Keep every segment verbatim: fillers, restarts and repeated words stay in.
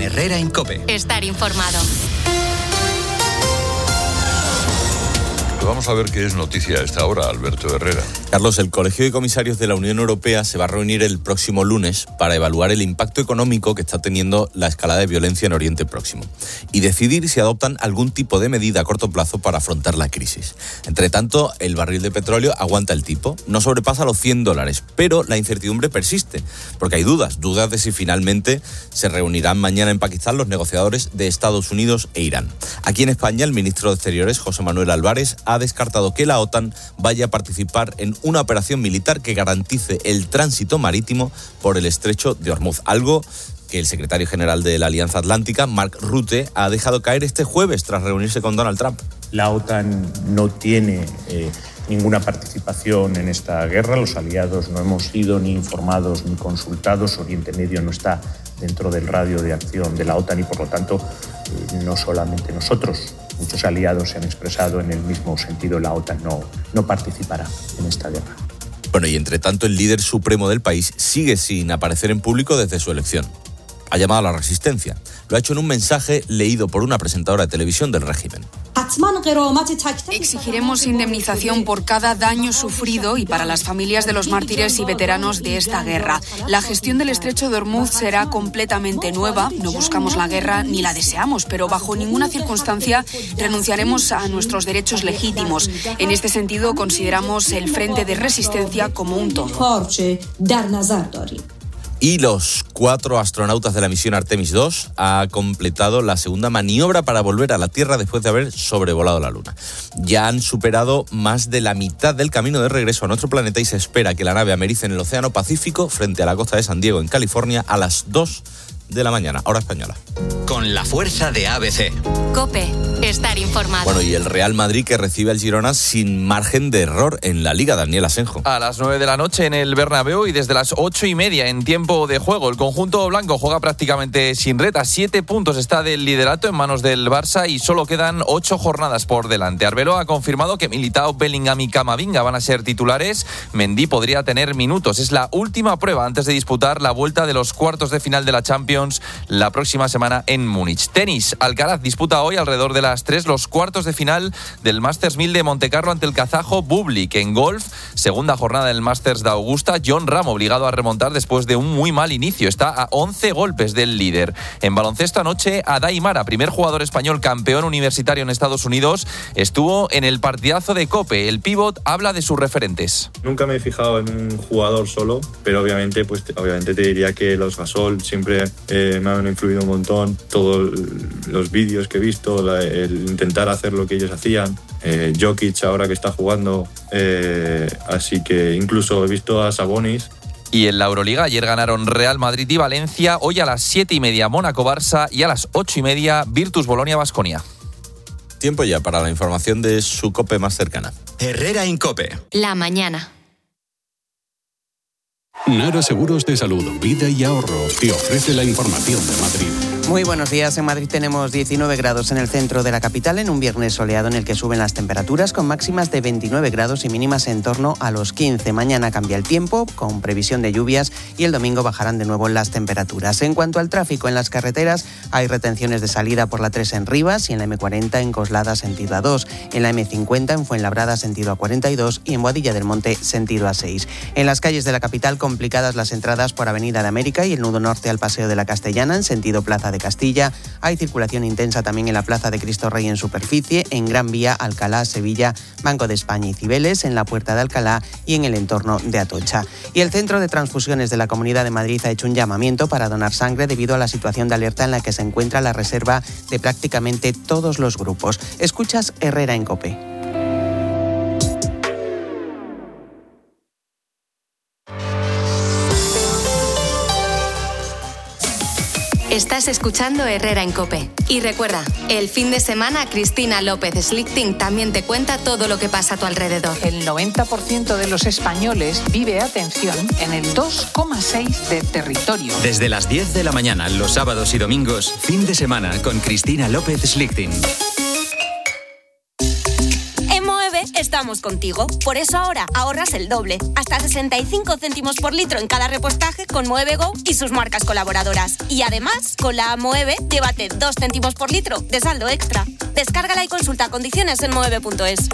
Herrera en COPE. Estar informado. Vamos a ver qué es noticia a esta hora, Alberto Herrera. Carlos, el Colegio de Comisarios de la Unión Europea se va a reunir el próximo lunes para evaluar el impacto económico que está teniendo la escalada de violencia en Oriente Próximo y decidir si adoptan algún tipo de medida a corto plazo para afrontar la crisis. Entre tanto, el barril de petróleo aguanta el tipo, no sobrepasa los cien dólares, pero la incertidumbre persiste, porque hay dudas, dudas de si finalmente se reunirán mañana en Pakistán los negociadores de Estados Unidos e Irán. Aquí en España, el ministro de Exteriores, José Manuel Álvarez, ha descartado que la OTAN vaya a participar en una operación militar que garantice el tránsito marítimo por el estrecho de Hormuz, algo que el secretario general de la Alianza Atlántica, Mark Rutte, ha dejado caer este jueves tras reunirse con Donald Trump. La OTAN no tiene eh, ninguna participación en esta guerra, los aliados no hemos sido ni informados ni consultados, Oriente Medio no está dentro del radio de acción de la OTAN y por lo tanto eh, no solamente nosotros, muchos aliados se han expresado en el mismo sentido, la OTAN no, no participará en esta guerra. Bueno, y entre tanto el líder supremo del país sigue sin aparecer en público desde su elección. Ha llamado a la resistencia. Lo ha hecho en un mensaje leído por una presentadora de televisión del régimen. Exigiremos indemnización por cada daño sufrido y para las familias de los mártires y veteranos de esta guerra. La gestión del estrecho de Hormuz será completamente nueva. No buscamos la guerra ni la deseamos, pero bajo ninguna circunstancia renunciaremos a nuestros derechos legítimos. En este sentido, consideramos el frente de resistencia como un todo. Y los cuatro astronautas de la misión Artemis dos han completado la segunda maniobra para volver a la Tierra después de haber sobrevolado la Luna. Ya han superado más de la mitad del camino de regreso a nuestro planeta y se espera que la nave americe en el Océano Pacífico frente a la costa de San Diego, en California, a las dos de la mañana, hora española. Con la fuerza de A B C. COPE. Estar informado. Bueno, y el Real Madrid que recibe al Girona sin margen de error en la Liga, Daniel Asenjo. A las nueve de la noche en el Bernabéu y desde las ocho y media en tiempo de juego. El conjunto blanco juega prácticamente sin reta. Siete puntos está del liderato en manos del Barça y solo quedan ocho jornadas por delante. Arbeloa ha confirmado que Militao, Bellingham y Camavinga van a ser titulares. Mendy podría tener minutos. Es la última prueba antes de disputar la vuelta de los cuartos de final de la Champions la próxima semana en Múnich. Tenis. Alcaraz disputa hoy alrededor de las tres los cuartos de final del Masters mil de Montecarlo ante el kazajo Bublik. En golf, segunda jornada del Masters de Augusta, Jon Rahm obligado a remontar después de un muy mal inicio. Está a once golpes del líder. En baloncesto anoche, Adai Mara, primer jugador español campeón universitario en Estados Unidos, estuvo en el partidazo de COPE. El pívot habla de sus referentes. Nunca me he fijado en un jugador solo, pero obviamente, pues, obviamente te diría que los Gasol siempre eh, me han influido un montón. Todos los vídeos que he visto, la, el intentar hacer lo que ellos hacían. Eh, Jokic ahora que está jugando, eh, así que incluso he visto a Sabonis. Y en la Euroliga ayer ganaron Real Madrid y Valencia, hoy a las siete y media Mónaco-Barça y a las ocho y media Virtus Bolonia-Baskonia. Tiempo ya para la información de su COPE más cercana. Herrera en COPE. La mañana. Nara Seguros de Salud, Vida y Ahorro te ofrece la información de Madrid. Muy buenos días. En Madrid tenemos diecinueve grados en el centro de la capital en un viernes soleado en el que suben las temperaturas con máximas de veintinueve grados y mínimas en torno a los quince. Mañana cambia el tiempo con previsión de lluvias y el domingo bajarán de nuevo las temperaturas. En cuanto al tráfico en las carreteras, hay retenciones de salida por la tres en Rivas y en la eme cuarenta en Coslada sentido a dos, en la eme cincuenta en Fuenlabrada sentido a cuarenta y dos y en Boadilla del Monte sentido a seis. En las calles de la capital complicadas las entradas por Avenida de América y el nudo norte al Paseo de la Castellana en sentido Plaza de Castilla. Hay circulación intensa también en la Plaza de Cristo Rey en superficie, en Gran Vía, Alcalá, Sevilla, Banco de España y Cibeles, en la Puerta de Alcalá y en el entorno de Atocha. Y el Centro de Transfusiones de la Comunidad de Madrid ha hecho un llamamiento para donar sangre debido a la situación de alerta en la que se encuentra la reserva de prácticamente todos los grupos. Escuchas Herrera en COPE. Estás escuchando Herrera en COPE. Y recuerda, el fin de semana Cristina López Slichting también te cuenta todo lo que pasa a tu alrededor. El noventa por ciento de los españoles vive, atención, en el dos coma seis de territorio. Desde las diez de la mañana, los sábados y domingos, fin de semana con Cristina López Slichting. estamos contigo. Por eso ahora ahorras el doble, hasta sesenta y cinco céntimos por litro en cada repostaje con Moevego y sus marcas colaboradoras. Y además, con la Moeve, llévate dos céntimos por litro de saldo extra. Descárgala y consulta condiciones en moeve punto es.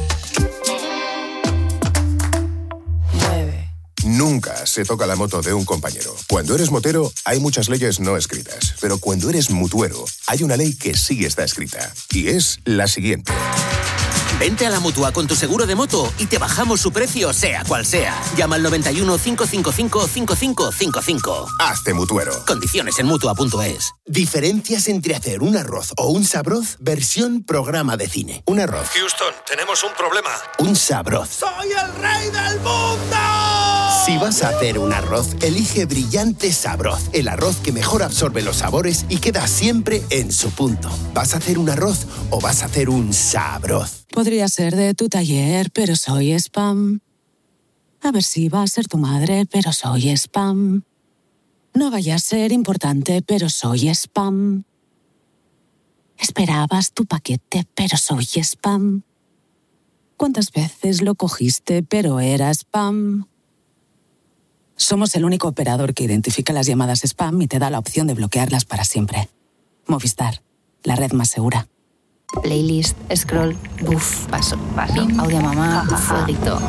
Nunca se toca la moto de un compañero. Cuando eres motero, hay muchas leyes no escritas. Pero cuando eres mutuero, hay una ley que sí está escrita. Y es la siguiente. Vente a la Mutua con tu seguro de moto y te bajamos su precio, sea cual sea. Llama al noventa y uno, cinco cinco cinco, cinco cinco cinco cinco. Hazte mutuero. Condiciones en mutua punto es. Diferencias entre hacer un arroz o un sabroz, versión programa de cine. Un arroz. Houston, tenemos un problema. Un sabroz. ¡Soy el rey del mundo! Si vas a hacer un arroz, elige Brillante Sabroz. El arroz que mejor absorbe los sabores y queda siempre en su punto. ¿Vas a hacer un arroz o vas a hacer un sabroz? Podría ser de tu taller, pero soy spam. A ver si va a ser tu madre, pero soy spam. No vaya a ser importante, pero soy spam. Esperabas tu paquete, pero soy spam. ¿Cuántas veces lo cogiste, pero era spam? Somos el único operador que identifica las llamadas spam y te da la opción de bloquearlas para siempre. Movistar, la red más segura. Playlist, scroll, buf, paso, paso, audio mamá, fueguito,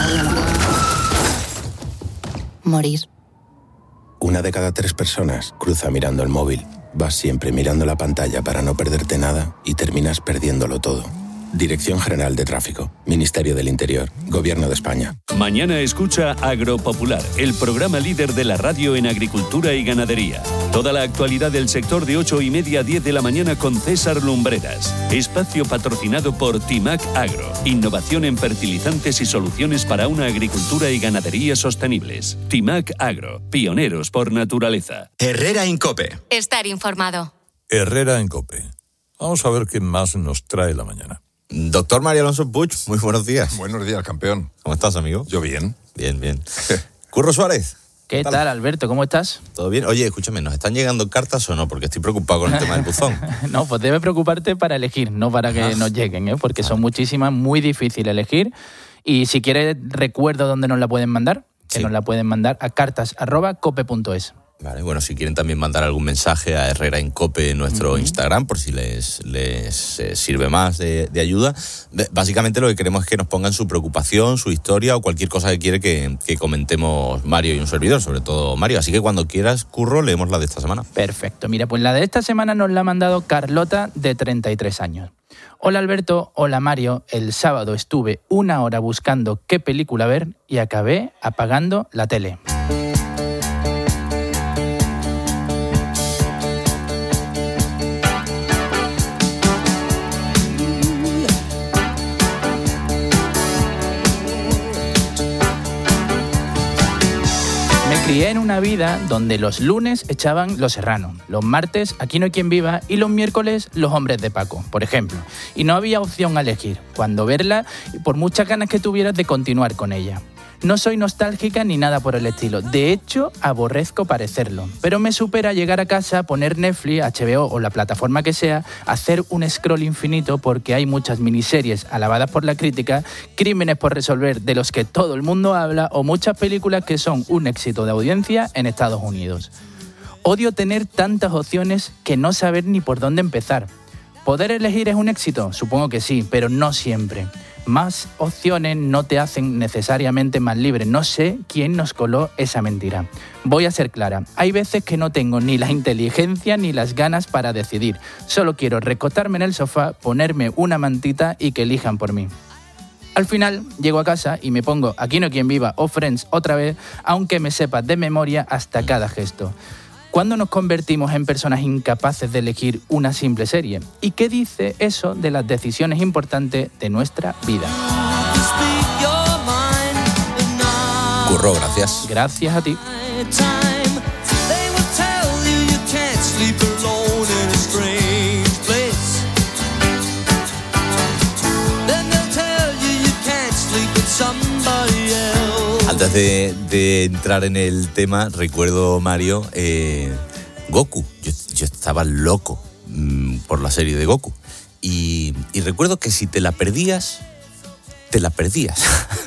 morir. Una de cada tres personas cruza mirando el móvil. Vas siempre mirando la pantalla para no perderte nada y terminas perdiéndolo todo. Dirección General de Tráfico, Ministerio del Interior, Gobierno de España. Mañana escucha Agropopular, el programa líder de la radio en agricultura y ganadería. Toda la actualidad del sector de ocho y media a diez de la mañana con César Lumbreras. Espacio patrocinado por Timac Agro. Innovación en fertilizantes y soluciones para una agricultura y ganadería sostenibles. Timac Agro, pioneros por naturaleza. Herrera en COPE. Estar informado. Herrera en COPE. Vamos a ver qué más nos trae la mañana. Doctor Mario Alonso Puig, muy buenos días. Buenos días, campeón. ¿Cómo estás, amigo? Yo bien. Bien, bien. Curro Suárez. ¿Qué, ¿Qué tal? tal, Alberto? ¿Cómo estás? ¿Todo bien? Oye, escúchame, ¿nos están llegando cartas o no? Porque estoy preocupado con el tema del buzón. No, pues debe preocuparte para elegir, no para que ah. nos lleguen, ¿eh? Porque ah. son muchísimas, muy difícil elegir. Y si quieres, recuerdo dónde nos la pueden mandar, que sí. nos la pueden mandar a cartas arroba cope punto es. Vale, bueno, si quieren también mandar algún mensaje a Herrera en COPE en nuestro uh-huh. Instagram, por si les, les eh, sirve más de, de ayuda. Básicamente lo que queremos es que nos pongan su preocupación, su historia o cualquier cosa que quiere que, que comentemos Mario y un servidor, sobre todo Mario. Así que cuando quieras, Curro, leemos la de esta semana. Perfecto. Mira, pues la de esta semana nos la ha mandado Carlota, de treinta y tres años. Hola Alberto, hola Mario. El sábado estuve una hora buscando qué película ver y acabé apagando la tele. Crié en una vida donde los lunes echaban Los Serrano, los martes Aquí no hay quien viva y los miércoles Los Hombres de Paco, por ejemplo. Y no había opción a elegir cuando verla, por muchas ganas que tuvieras de continuar con ella. No soy nostálgica ni nada por el estilo. De hecho, aborrezco parecerlo. Pero me supera llegar a casa, poner Netflix, H B O o la plataforma que sea, hacer un scroll infinito porque hay muchas miniseries alabadas por la crítica, crímenes por resolver de los que todo el mundo habla o muchas películas que son un éxito de audiencia en Estados Unidos. Odio tener tantas opciones que no saber ni por dónde empezar. ¿Poder elegir es un éxito? Supongo que sí, pero no siempre. Más opciones no te hacen necesariamente más libre. No sé quién nos coló esa mentira. Voy a ser clara. Hay veces que no tengo ni la inteligencia ni las ganas para decidir. Solo quiero recostarme en el sofá, ponerme una mantita y que elijan por mí. Al final, llego a casa y me pongo Aquí no hay quien viva o Friends otra vez, aunque me sepa de memoria hasta cada gesto. ¿Cuándo nos convertimos en personas incapaces de elegir una simple serie? ¿Y qué dice eso de las decisiones importantes de nuestra vida? Curro, gracias. Gracias a ti. Antes de, de entrar en el tema, recuerdo, Mario, eh, Goku. Yo, yo estaba loco mmm, por la serie de Goku. Y, y recuerdo que si te la perdías, te la perdías.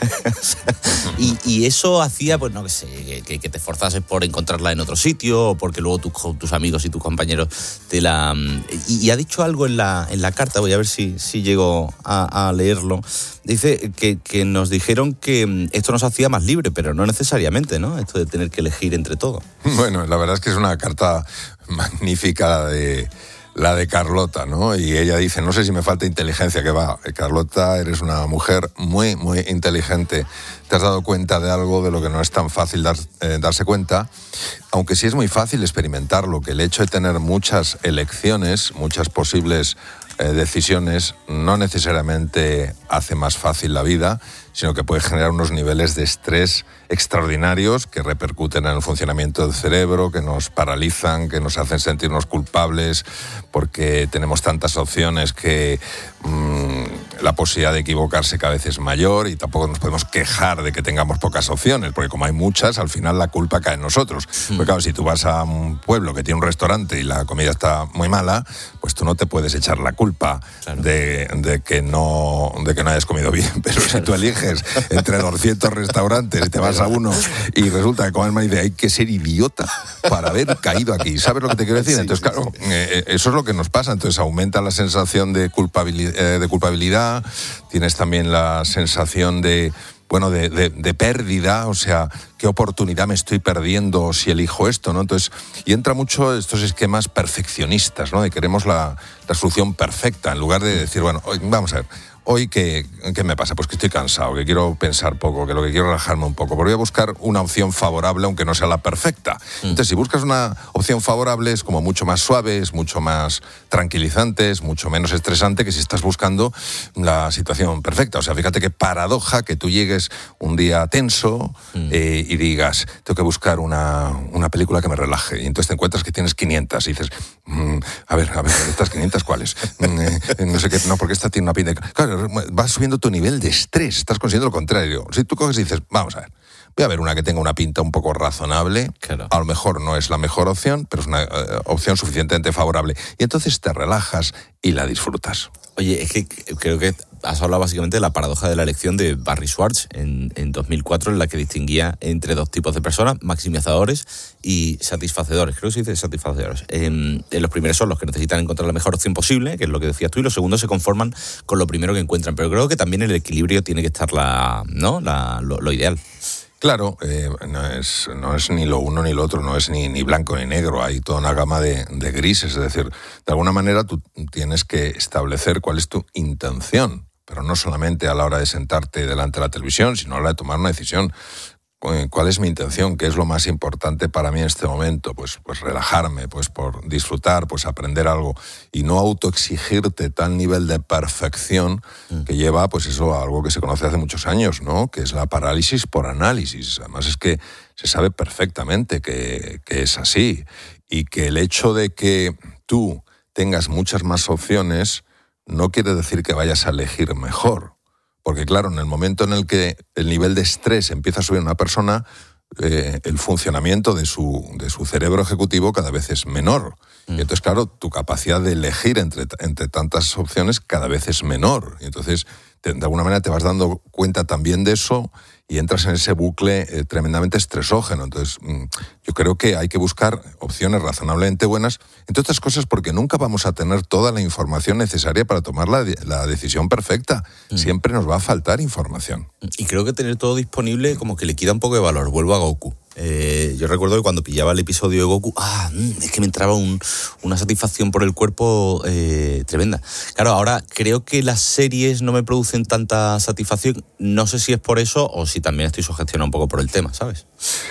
y, y eso hacía, pues no que sé, que, que te esforzases por encontrarla en otro sitio, o porque luego tus, tus amigos y tus compañeros te la... Y, y ha dicho algo en la, en la carta, voy a ver si, si llego a, a leerlo. Dice que, que nos dijeron que esto nos hacía más libre, pero no necesariamente, ¿no? Esto de tener que elegir entre todo. Bueno, la verdad es que es una carta magnífica de... la de Carlota, ¿no? Y ella dice, no sé si me falta inteligencia, que va, Carlota, eres una mujer muy, muy inteligente. Te has dado cuenta de algo de lo que no es tan fácil dar, eh, darse cuenta, aunque sí es muy fácil experimentarlo, que el hecho de tener muchas elecciones, muchas posibles eh, decisiones, no necesariamente hace más fácil la vida, sino que puede generar unos niveles de estrés extraordinarios que repercuten en el funcionamiento del cerebro, que nos paralizan, que nos hacen sentirnos culpables, porque tenemos tantas opciones que mmm, la posibilidad de equivocarse cada vez es mayor, y tampoco nos podemos quejar de que tengamos pocas opciones, porque como hay muchas, al final la culpa cae en nosotros. Mm. Porque claro, si tú vas a un pueblo que tiene un restaurante y la comida está muy mala, pues tú no te puedes echar la culpa claro. de, de, que no, de que no hayas comido bien, pero claro. si tú eliges entre doscientos restaurantes y te vas a uno y resulta que comes mal, y dices, hay que ser idiota para haber caído aquí. ¿Sabes lo que te quiero decir? Sí, entonces, claro, sí, sí. Eh, eso es lo que nos pasa. Entonces aumenta la sensación de culpabilidad, eh, de culpabilidad. Tienes también la sensación de... bueno, de, de, de pérdida, o sea, qué oportunidad me estoy perdiendo si elijo esto, ¿no? Entonces, y entra mucho estos esquemas perfeccionistas, ¿no? De queremos la, la solución perfecta, en lugar de decir, bueno, vamos a ver, hoy qué, qué me pasa, pues que estoy cansado, que quiero pensar poco, que lo que quiero es relajarme un poco, pero voy a buscar una opción favorable aunque no sea la perfecta. Entonces, si buscas una opción favorable, es como mucho más suave, es mucho más tranquilizante, es mucho menos estresante que si estás buscando la situación perfecta. O sea, fíjate qué paradoja que tú llegues un día tenso mm. eh, y digas, tengo que buscar una, una película que me relaje, y entonces te encuentras que tienes quinientas y dices, mmm, a ver, a ver, ¿estas quinientas cuáles? Mm, eh, no sé qué, no, porque esta tiene una pinta... Claro, vas subiendo tu nivel de estrés, estás consiguiendo lo contrario. Si tú coges y dices, vamos a ver, voy a ver una que tenga una pinta un poco razonable, claro. a lo mejor no es la mejor opción, pero es una uh, opción suficientemente favorable. Y entonces te relajas y la disfrutas. Oye, es que creo que has hablado básicamente de la paradoja de la elección de Barry Schwartz en, en dos mil cuatro, en la que distinguía entre dos tipos de personas, maximizadores y satisfacedores. Creo que se dice satisfacedores. Eh, los primeros son los que necesitan encontrar la mejor opción posible, que es lo que decías tú, y los segundos se conforman con lo primero que encuentran. Pero creo que también el equilibrio tiene que estar la, ¿no? la, lo, lo ideal. Claro, eh, no, es, no es ni lo uno ni lo otro, no es ni, ni blanco ni negro, hay toda una gama de, de grises, es decir, de alguna manera tú tienes que establecer cuál es tu intención, pero no solamente a la hora de sentarte delante de la televisión, sino a la hora de tomar una decisión. ¿Cuál es mi intención? ¿Qué es lo más importante para mí en este momento? Pues, pues relajarme, pues por disfrutar, pues aprender algo y no autoexigirte tal nivel de perfección que lleva, pues eso, a algo que se conoce hace muchos años, ¿no? Que es la parálisis por análisis. Además es que se sabe perfectamente que, que es así, y que el hecho de que tú tengas muchas más opciones no quiere decir que vayas a elegir mejor. Porque claro, en el momento en el que el nivel de estrés empieza a subir en una persona, eh, el funcionamiento de su, de su cerebro ejecutivo cada vez es menor. Mm. Y entonces, claro, tu capacidad de elegir entre, entre tantas opciones cada vez es menor. Y entonces, te, de alguna manera te vas dando cuenta también de eso y entras en ese bucle eh, tremendamente estresógeno. Entonces, mmm, yo creo que hay que buscar opciones razonablemente buenas, entre otras cosas porque nunca vamos a tener toda la información necesaria para tomar la, la decisión perfecta. Mm. Siempre nos va a faltar información. Y creo que tener todo disponible como que le quita un poco de valor. Vuelvo a Goku. Eh, yo recuerdo que cuando pillaba el episodio de Goku, ah, es que me entraba un, una satisfacción por el cuerpo eh, tremenda. Claro, ahora creo que las series no me producen tanta satisfacción. No sé si es por eso o si también estoy sugestionado un poco por el tema, ¿sabes?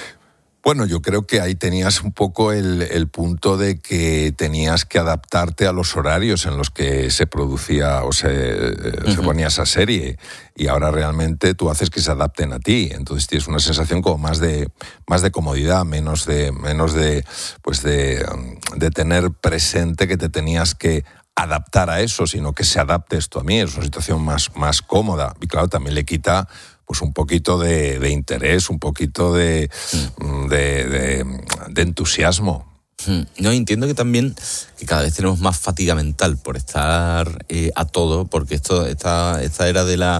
Bueno, yo creo que ahí tenías un poco el, el punto de que tenías que adaptarte a los horarios en los que se producía o se, uh-huh. se ponía esa serie, y ahora realmente tú haces que se adapten a ti. Entonces tienes una sensación como más de más de comodidad, menos de menos de pues de, de tener presente que te tenías que adaptar a eso, sino que se adapte esto a mí. Es una situación más, más cómoda, y claro, también le quita pues un poquito de, de interés, un poquito de, mm. de, de, de entusiasmo. No, entiendo que también que cada vez tenemos más fatiga mental por estar eh, a todo, porque esto esta, esta era de la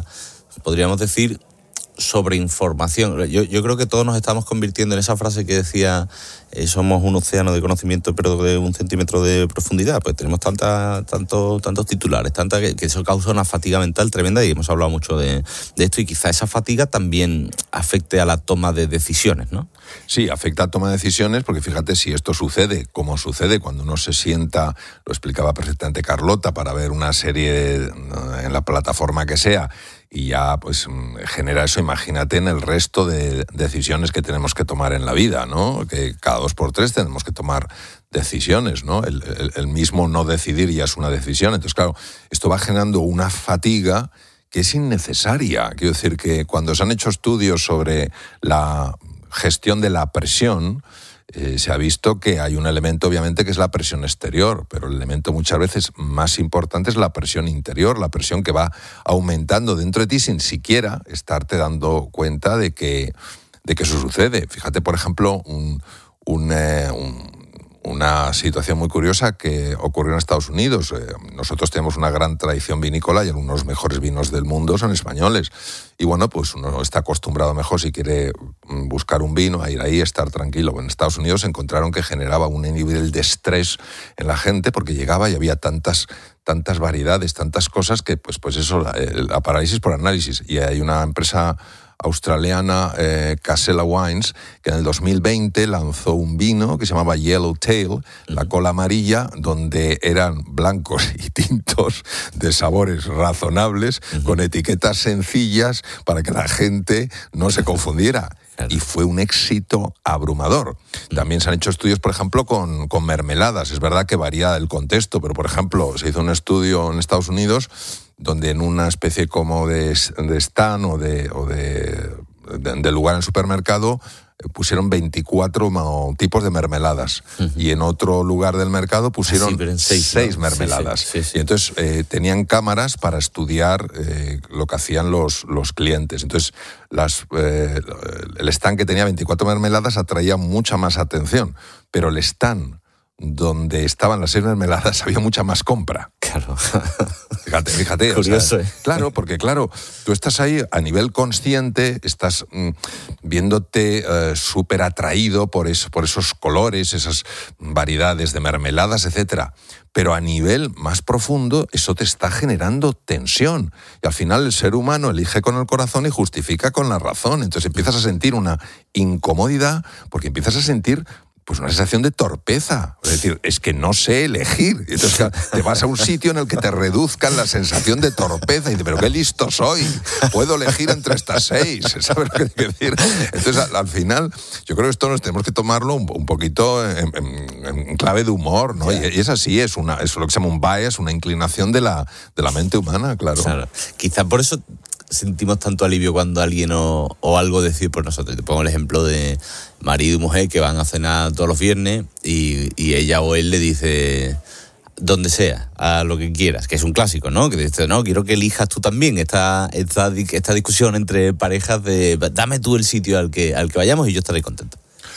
podríamos decir, sobreinformación. Yo, yo creo que todos nos estamos convirtiendo en esa frase que decía eh, somos un océano de conocimiento pero de un centímetro de profundidad. Pues tenemos tanta, tanto, tantos titulares, tanta que, que eso causa una fatiga mental tremenda, y hemos hablado mucho de, de esto, y quizá esa fatiga también afecte a la toma de decisiones, ¿no? Sí, afecta a la toma de decisiones, porque fíjate, si esto sucede, como sucede cuando uno se sienta, lo explicaba perfectamente Carlota, para ver una serie en la plataforma que sea, y ya pues genera eso, imagínate en el resto de decisiones que tenemos que tomar en la vida, ¿no? Que cada dos por tres tenemos que tomar decisiones, ¿no? El, el, el mismo no decidir ya es una decisión. Entonces, claro, esto va generando una fatiga que es innecesaria. Quiero decir que cuando se han hecho estudios sobre la gestión de la presión, Eh, se ha visto que hay un elemento, obviamente, que es la presión exterior, pero el elemento muchas veces más importante es la presión interior, la presión que va aumentando dentro de ti sin siquiera estarte dando cuenta de que, de que eso sucede. Fíjate, por ejemplo, un, un, eh, un una situación muy curiosa que ocurrió en Estados Unidos. Eh, nosotros tenemos una gran tradición vinícola y algunos de los mejores vinos del mundo son españoles. Y bueno, pues uno está acostumbrado mejor, si quiere buscar un vino, a ir ahí, estar tranquilo. En Estados Unidos encontraron que generaba un nivel de estrés en la gente porque llegaba y había tantas tantas variedades, tantas cosas que pues, pues eso, la, la parálisis por análisis. Y hay una empresa australiana, eh, Casella Wines, que en el dos mil veinte lanzó un vino que se llamaba Yellowtail, uh-huh. la cola amarilla, donde eran blancos y tintos de sabores razonables, uh-huh. con etiquetas sencillas para que la gente no se confundiera. Y fue un éxito abrumador. También se han hecho estudios, por ejemplo, con, con mermeladas. Es verdad que varía el contexto, pero, por ejemplo, se hizo un estudio en Estados Unidos donde en una especie como de, de stand o de, o de, de, de lugar en el supermercado pusieron veinticuatro tipos de mermeladas, uh-huh. y en otro lugar del mercado pusieron sí, seis, seis ¿no? mermeladas. Sí, sí, sí. Y entonces eh, tenían cámaras para estudiar eh, lo que hacían los, los clientes. Entonces las, eh, el stand que tenía veinticuatro mermeladas atraía mucha más atención, pero el stand donde estaban las seis mermeladas había mucha más compra. Claro. Fíjate, fíjate. Curioso, o sea, ¿eh? Claro, porque claro, tú estás ahí a nivel consciente, estás mm, viéndote uh, súper atraído por, eso, por esos colores, esas variedades de mermeladas, etcétera. Pero a nivel más profundo, eso te está generando tensión. Y al final el ser humano elige con el corazón y justifica con la razón. Entonces empiezas a sentir una incomodidad porque empiezas a sentir pues una sensación de torpeza. Es decir, es que no sé elegir. Entonces claro, te vas a un sitio en el que te reduzcan la sensación de torpeza y dices, pero qué listo soy, puedo elegir entre estas seis. ¿Sabes lo que te quiero decir? Entonces al, al final, yo creo que esto nos tenemos que tomarlo un, un poquito en, en, en clave de humor, ¿no? Yeah. Y, y es así, es, una, es lo que se llama un bias, una inclinación de la, de la mente humana, claro. claro. Quizá por eso sentimos tanto alivio cuando alguien o, o algo decide por nosotros. Te pongo el ejemplo de marido y mujer que van a cenar todos los viernes y, y ella o él le dice donde sea, a lo que quieras, que es un clásico, ¿no? Que dice, no, quiero que elijas tú también esta, esta, esta discusión entre parejas de dame tú el sitio al que, al que vayamos y yo estaré contento.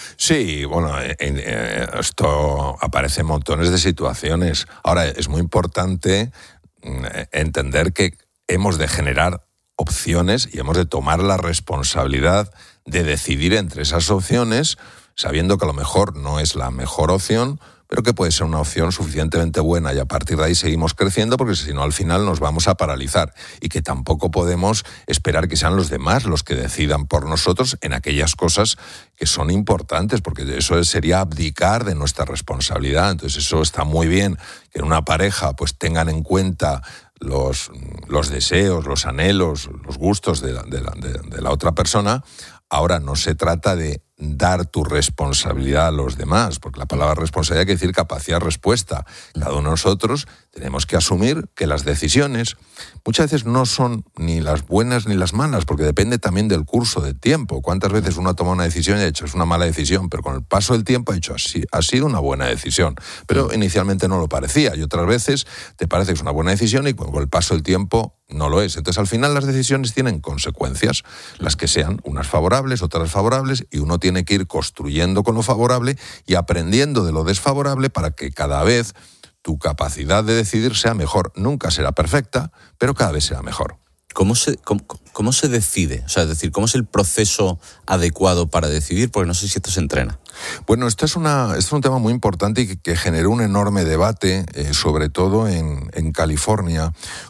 Sí, bueno, en, en, esto aparece en montones de situaciones. Ahora, es muy importante entender que hemos de generar opciones y hemos de tomar la responsabilidad de decidir entre esas opciones, sabiendo que a lo mejor no es la mejor opción, pero que puede ser una opción suficientemente buena y a partir de ahí seguimos creciendo, porque si no al final nos vamos a paralizar y que tampoco podemos esperar que sean los demás los que decidan por nosotros en aquellas cosas que son importantes, porque eso sería abdicar de nuestra responsabilidad. Entonces eso está muy bien, que en una pareja pues tengan en cuenta los, los deseos, los anhelos, los gustos de la, de, la, de, de la otra persona. Ahora no se trata de dar tu responsabilidad a los demás, porque la palabra responsabilidad quiere decir capacidad-respuesta. Cada uno de nosotros tenemos que asumir que las decisiones muchas veces no son ni las buenas ni las malas, porque depende también del curso del tiempo. ¿Cuántas veces uno ha tomado una decisión y ha dicho es una mala decisión, pero con el paso del tiempo ha dicho así, ha sido una buena decisión, pero inicialmente no lo parecía, y otras veces te parece que es una buena decisión y con el paso del tiempo no lo es. Entonces al final las decisiones tienen consecuencias, las que sean unas favorables, otras favorables, y uno tiene que ir construyendo con lo favorable y aprendiendo de lo desfavorable para que cada vez tu capacidad de decidir sea mejor. Nunca será perfecta, pero cada vez será mejor. ¿Cómo se, cómo, cómo se decide? O sea, es decir, ¿cómo es el proceso adecuado para decidir? Porque no sé si esto se entrena. Bueno, esto es, una, esto es un tema muy importante y que, que generó un enorme debate, eh, sobre todo en, en California,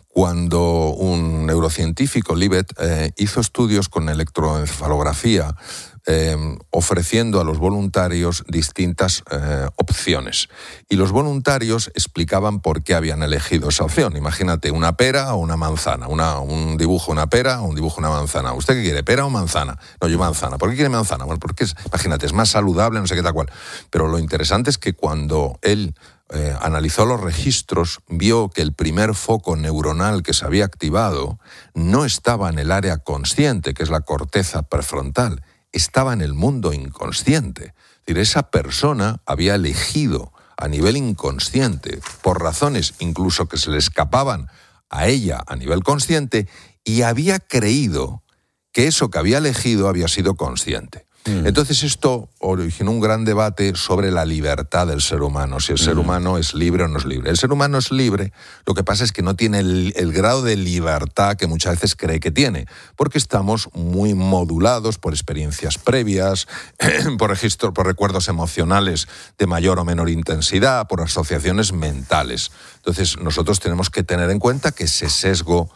cuando un neurocientífico, Libet, eh, hizo estudios con electroencefalografía, Eh, ofreciendo a los voluntarios distintas eh, opciones. Y los voluntarios explicaban por qué habían elegido esa opción. Imagínate, una pera o una manzana. Una, un dibujo, una pera o un dibujo, una manzana. ¿Usted qué quiere, pera o manzana? No, yo manzana. ¿Por qué quiere manzana? Bueno, porque, es, imagínate, es más saludable, no sé qué tal cual. Pero lo interesante es que cuando él eh, analizó los registros, vio que el primer foco neuronal que se había activado no estaba en el área consciente, que es la corteza prefrontal, estaba en el mundo inconsciente. Es decir, esa persona había elegido a nivel inconsciente, por razones incluso que se le escapaban a ella a nivel consciente, y había creído que eso que había elegido había sido consciente. Mm. Entonces esto originó un gran debate sobre la libertad del ser humano, si el ser mm. humano es libre o no es libre. El ser humano es libre, lo que pasa es que no tiene el, el grado de libertad que muchas veces cree que tiene, porque estamos muy modulados por experiencias previas, por registros, por recuerdos emocionales de mayor o menor intensidad, por asociaciones mentales. Entonces nosotros tenemos que tener en cuenta que ese sesgo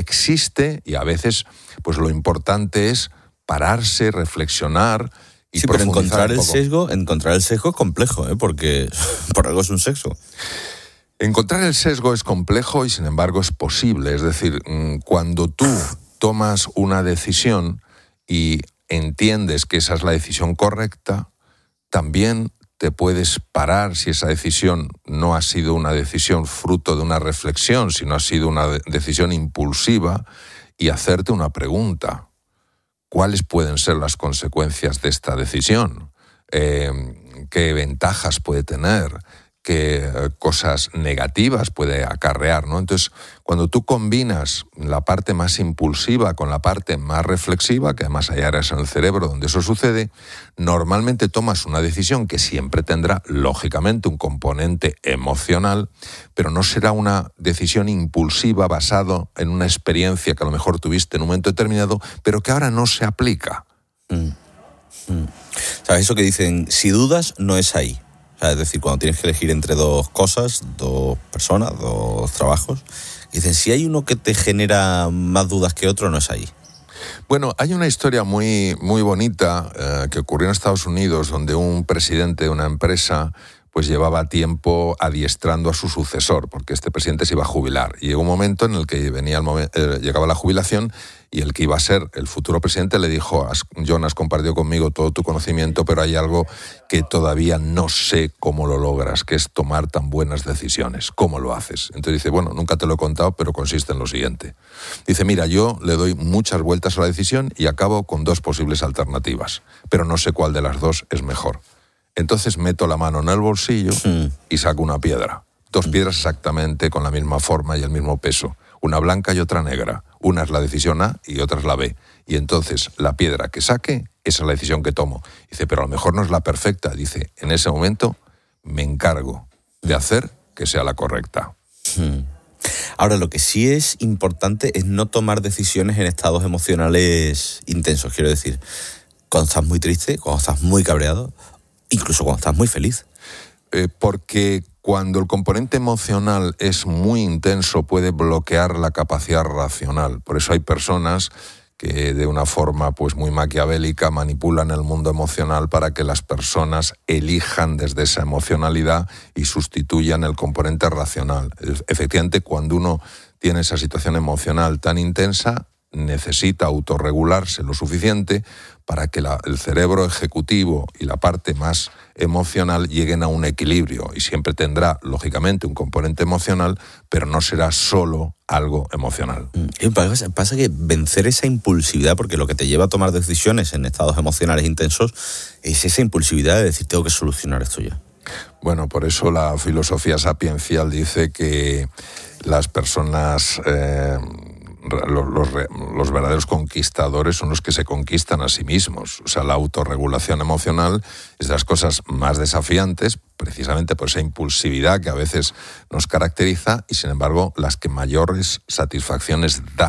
existe y a veces pues lo importante es pararse, reflexionar y sí, pero encontrar un el sesgo, encontrar el sesgo es complejo, ¿eh? Porque por algo es un sesgo. Encontrar el sesgo es complejo y sin embargo es posible. Es decir, cuando tú tomas una decisión y entiendes que esa es la decisión correcta, también te puedes parar si esa decisión no ha sido una decisión fruto de una reflexión, sino ha sido una de- decisión impulsiva, y hacerte una pregunta. ¿Cuáles pueden ser las consecuencias de esta decisión? Eh, ¿Qué ventajas puede tener? ¿Qué eh, cosas negativas puede acarrear, ¿no? Entonces, cuando tú combinas la parte más impulsiva con la parte más reflexiva, que además hay áreas en el cerebro donde eso sucede, normalmente tomas una decisión que siempre tendrá, lógicamente, un componente emocional, pero no será una decisión impulsiva basada en una experiencia que a lo mejor tuviste en un momento determinado, pero que ahora no se aplica. Mm. Mm. ¿Sabes eso que dicen? Si dudas, no es ahí. O sea, es decir, cuando tienes que elegir entre dos cosas, dos personas, dos trabajos, dicen, si hay uno que te genera más dudas que otro, no es ahí. Bueno, hay una historia muy, muy bonita eh, que ocurrió en Estados Unidos, donde un presidente de una empresa pues llevaba tiempo adiestrando a su sucesor, porque este presidente se iba a jubilar. Y llegó un momento en el que venía el momen- eh, llegaba la jubilación, y el que iba a ser el futuro presidente le dijo: John, has compartido conmigo todo tu conocimiento, pero hay algo que todavía no sé cómo lo logras, que es tomar tan buenas decisiones. ¿Cómo lo haces? Entonces dice, bueno, nunca te lo he contado, pero consiste en lo siguiente. Dice, mira, yo le doy muchas vueltas a la decisión y acabo con dos posibles alternativas, pero no sé cuál de las dos es mejor. Entonces meto la mano en el bolsillo mm. y saco una piedra. Dos mm. piedras exactamente con la misma forma y el mismo peso. Una blanca y otra negra. Una es la decisión A y otra es la B. Y entonces la piedra que saque, esa es la decisión que tomo. Dice, pero a lo mejor no es la perfecta. Dice, en ese momento me encargo de hacer que sea la correcta. Mm. Ahora, lo que sí es importante es no tomar decisiones en estados emocionales intensos. Quiero decir, cuando estás muy triste, cuando estás muy cabreado, incluso cuando estás muy feliz. Eh, porque cuando el componente emocional es muy intenso puede bloquear la capacidad racional. Por eso hay personas que de una forma pues muy maquiavélica manipulan el mundo emocional para que las personas elijan desde esa emocionalidad y sustituyan el componente racional. Efectivamente, cuando uno tiene esa situación emocional tan intensa, necesita autorregularse lo suficiente para que la, el cerebro ejecutivo y la parte más emocional lleguen a un equilibrio, y siempre tendrá, lógicamente, un componente emocional, pero no será solo algo emocional. Y pasa, pasa que vencer esa impulsividad, porque lo que te lleva a tomar decisiones en estados emocionales intensos es esa impulsividad de decir, tengo que solucionar esto ya. Bueno, por eso la filosofía sapiencial dice que las personas... Eh, Los, los, los verdaderos conquistadores son los que se conquistan a sí mismos. O sea, la autorregulación emocional es de las cosas más desafiantes, precisamente por esa impulsividad que a veces nos caracteriza, y sin embargo las que mayores satisfacciones da,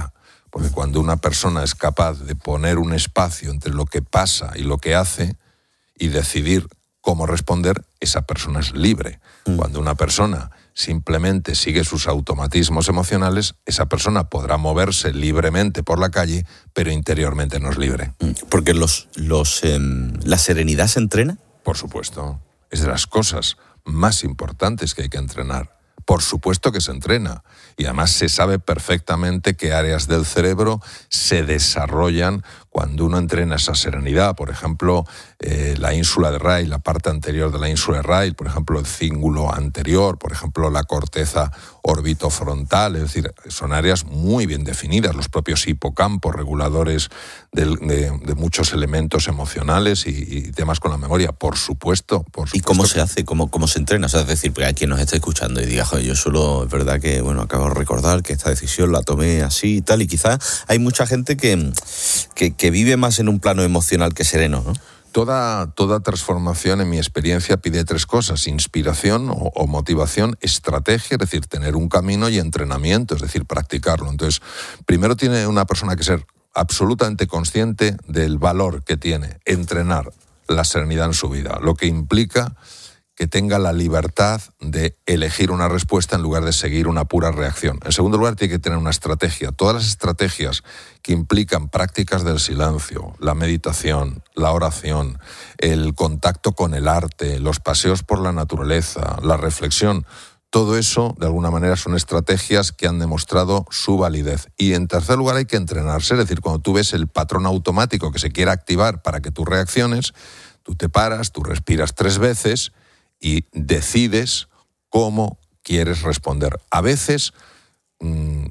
Porque cuando una persona es capaz de poner un espacio entre lo que pasa y lo que hace y decidir cómo responder, esa persona es libre. Mm. Cuando una persona simplemente sigue sus automatismos emocionales, esa persona podrá moverse libremente por la calle, pero interiormente no es libre. Porque los, los, eh, ¿la serenidad se entrena? Por supuesto. Es de las cosas más importantes que hay que entrenar. Por supuesto que se entrena. Y además se sabe perfectamente qué áreas del cerebro se desarrollan cuando uno entrena esa serenidad. Por ejemplo, eh, la ínsula de Ryle, la parte anterior de la ínsula de Ryle, por ejemplo, el cíngulo anterior, por ejemplo, la corteza orbitofrontal. Es decir, son áreas muy bien definidas. Los propios hipocampos, reguladores de, de, de muchos elementos emocionales y, y temas con la memoria. Por supuesto, por supuesto. ¿Y cómo que... se hace? ¿Cómo, cómo se entrena? O sea, es decir, porque hay quien nos esté escuchando y diga, joder, yo solo, es verdad que, bueno, acabo de recordar que esta decisión la tomé así y tal, y quizás hay mucha gente que, que, que vive más en un plano emocional que sereno, ¿no? Toda, toda transformación, en mi experiencia, pide tres cosas: inspiración o, o motivación, estrategia, es decir, tener un camino, y entrenamiento, es decir, practicarlo. Entonces, primero tiene una persona que ser absolutamente consciente del valor que tiene entrenar la serenidad en su vida, lo que implica que tenga la libertad de elegir una respuesta en lugar de seguir una pura reacción. En segundo lugar, tiene que tener una estrategia. Todas las estrategias que implican prácticas del silencio, la meditación, la oración, el contacto con el arte, los paseos por la naturaleza, la reflexión, todo eso, de alguna manera, son estrategias que han demostrado su validez. Y en tercer lugar, hay que entrenarse. Es decir, cuando tú ves el patrón automático que se quiere activar para que tú reacciones, tú te paras, tú respiras tres veces y decides cómo quieres responder. A veces mmm,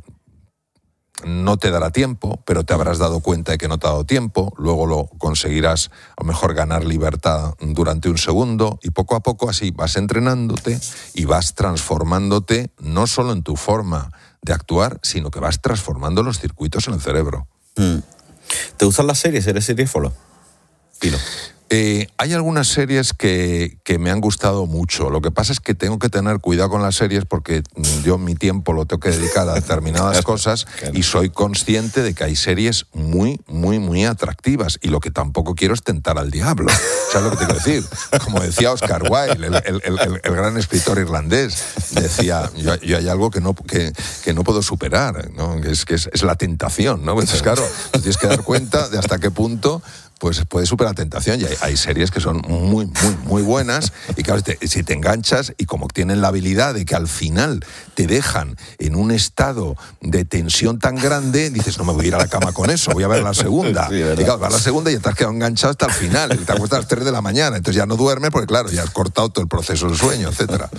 no te dará tiempo, pero te habrás dado cuenta de que no te ha dado tiempo, luego lo conseguirás a lo mejor ganar libertad durante un segundo, y poco a poco así vas entrenándote y vas transformándote no solo en tu forma de actuar, sino que vas transformando los circuitos en el cerebro. Mm. ¿Te gustan las series? ¿Eres seriéfilo? Pino. Eh, hay algunas series que, que me han gustado mucho. Lo que pasa es que tengo que tener cuidado con las series porque yo mi tiempo lo tengo que dedicar a determinadas cosas, y soy consciente de que hay series muy, muy, muy atractivas, y lo que tampoco quiero es tentar al diablo. ¿Sabes lo que te quiero decir? Como decía Oscar Wilde, el, el, el, el gran escritor irlandés, decía, yo, yo hay algo que no, que, que no puedo superar, ¿no? Que es, que es, es la tentación, ¿no? Entonces, claro, tú tienes que dar cuenta de hasta qué punto pues puede superar la tentación. Y hay, hay series que son muy, muy, muy buenas, y claro, te, si te enganchas, y como tienen la habilidad de que al final te dejan en un estado de tensión tan grande, dices, no me voy a ir a la cama con eso, voy a ver la segunda. Sí, y claro, vas a la segunda y ya te has quedado enganchado hasta el final, y te acuestas a las tres de la mañana, entonces ya no duermes porque claro, ya has cortado todo el proceso del sueño, etcétera.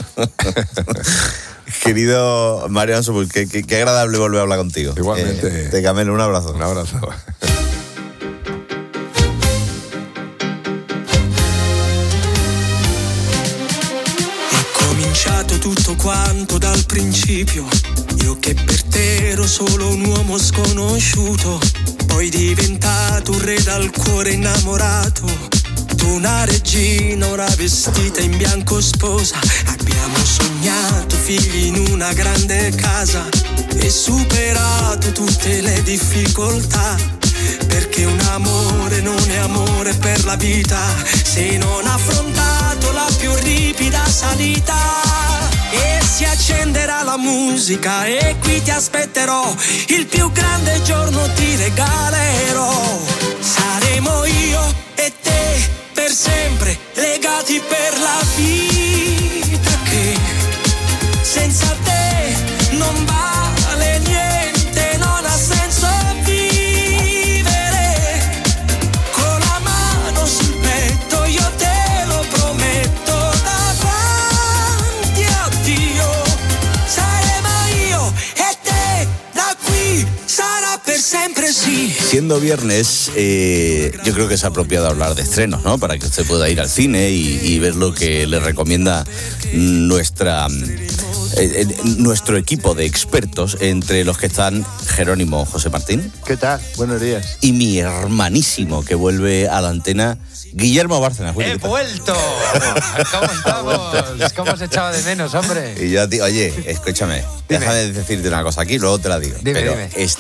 Querido Mario Ansubur, qué, qué, qué agradable volver a hablar contigo. Igualmente. Eh, te camelo, un abrazo. Un abrazo. Tutto quanto dal principio, io che per te ero solo un uomo sconosciuto, poi diventato un re dal cuore innamorato, tu una regina ora vestita in bianco sposa, abbiamo sognato figli in una grande casa e superato tutte le difficoltà, perché un amore non è amore per la vita se non affrontato la più ripida salita. E si accenderà la musica e qui ti aspetterò, il più grande giorno ti regalerò. Saremo io e te per sempre, legati per la vita, che senza te non vale niente, non ha senso vivere. Con la mano sul petto io te lo prometto, davanti a Dio saremo io e te, da qui sarà per sempre sì. Siendo viernes, eh, yo creo que es apropiado hablar de estrenos, ¿no? Para que usted pueda ir al cine y, y ver lo que le recomienda nuestra... Eh, eh, nuestro equipo de expertos, entre los que están Jerónimo José Martín. ¿Qué tal? Buenos días. Y mi hermanísimo, que vuelve a la antena, Guillermo Bárcenas. ¡He vuelto! ¿Cómo estamos? ¿Cómo se echaba de menos, hombre? Y yo, tío, oye, escúchame, Dime. déjame decirte una cosa aquí, luego te la digo. Dime, pero dime. est-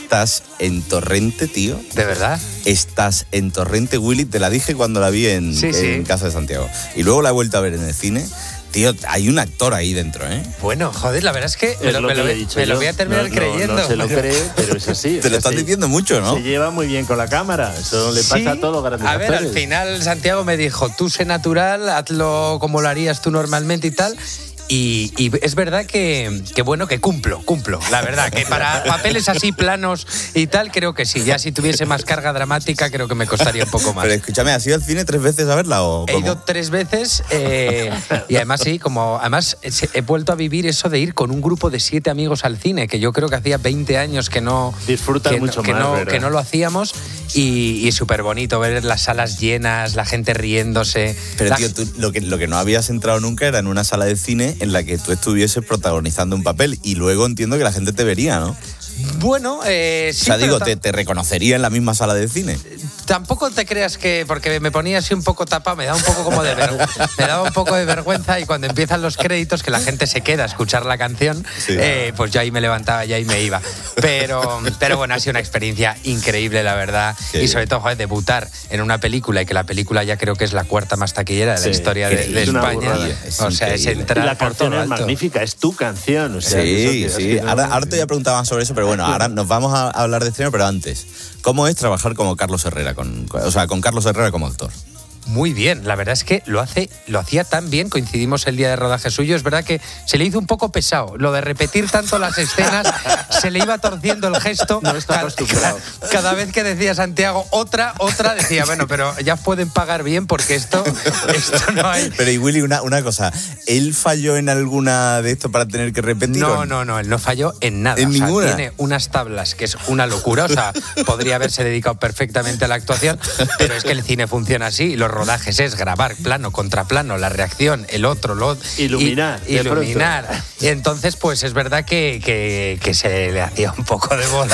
estás en Torrente, tío. ¿De verdad? Estás en Torrente, Willy. Te la dije cuando la vi en, sí, en sí. Casa de Santiago. Y luego la he vuelto a ver en el cine. Tío, hay un actor ahí dentro, ¿eh? Bueno, joder, la verdad es que me, es lo, lo, me, que lo, le he dicho me lo yo. voy a terminar no, creyendo. No, no se lo pero... cree, pero es así. Te lo estás así. diciendo mucho, ¿no? Se lleva muy bien con la cámara. Eso le pasa sí, a todos los grandes A ver, actores. al final Santiago me dijo, tú sé natural, hazlo como lo harías tú normalmente y tal. Y, y es verdad que, que, bueno, que cumplo, cumplo. La verdad, que para papeles así planos y tal, creo que sí. Ya si tuviese más carga dramática, creo que me costaría un poco más. Pero escúchame, ¿has ido al cine tres veces a verla o He cómo? ido tres veces eh, y además sí, como además he vuelto a vivir eso de ir con un grupo de siete amigos al cine, que yo creo que hacía veinte años que no... Disfrutas que mucho no, que más, no, ¿verdad? que no lo hacíamos y, y es súper bonito ver las salas llenas, la gente riéndose. Pero la... tío, tú lo que, lo que no habías entrado nunca era en una sala de cine en la que tú estuvieses protagonizando un papel y luego entiendo que la gente te vería, ¿no? Bueno, eh, sí, o sea, digo, ta- te, te reconocería en la misma sala de cine. Tampoco te creas que, porque me ponía así un poco tapa, me daba un poco como de ver- me daba un poco de vergüenza y cuando empiezan los créditos que la gente se queda a escuchar la canción, Sí. eh, pues yo ahí me levantaba y ahí me iba. Pero, pero bueno, ha sido una experiencia increíble, la verdad. Qué y sobre todo, joder, debutar en una película y que la película ya creo que es la cuarta más taquillera de la Sí, historia de, de es una España. burrada. Es o sea, es increíble. entrar Y la por canción todo es alto. magnífica, es tu canción. O sea, Sí, eso que- sí. es que no- Ahora, ahora te voy a preguntar más sobre eso, pero bueno, ahora nos vamos a hablar de estreno, pero antes, ¿cómo es trabajar como Carlos Herrera? Con, o sea, con Carlos Herrera como actor. Muy bien, la verdad es que lo hace, lo hacía tan bien, coincidimos el día de rodaje suyo, es verdad que se le hizo un poco pesado, lo de repetir tanto las escenas, se le iba torciendo el gesto, No está cada, acostumbrado. cada, cada vez que decía Santiago otra, otra, decía, bueno, pero ya pueden pagar bien porque esto, esto no hay... Pero y Willy, una, una cosa, ¿él falló en alguna de esto para tener que repetir? No, o no, no, él no falló en nada. ¿En o sea, ninguna? tiene unas tablas que es una locura, o sea, podría haberse dedicado perfectamente a la actuación, pero es que el cine funciona así y los rodajes es grabar plano contra plano, la reacción, el otro, lo Iluminar, y- de iluminar. Y entonces, pues es verdad que, que, que se le hacía un poco de bola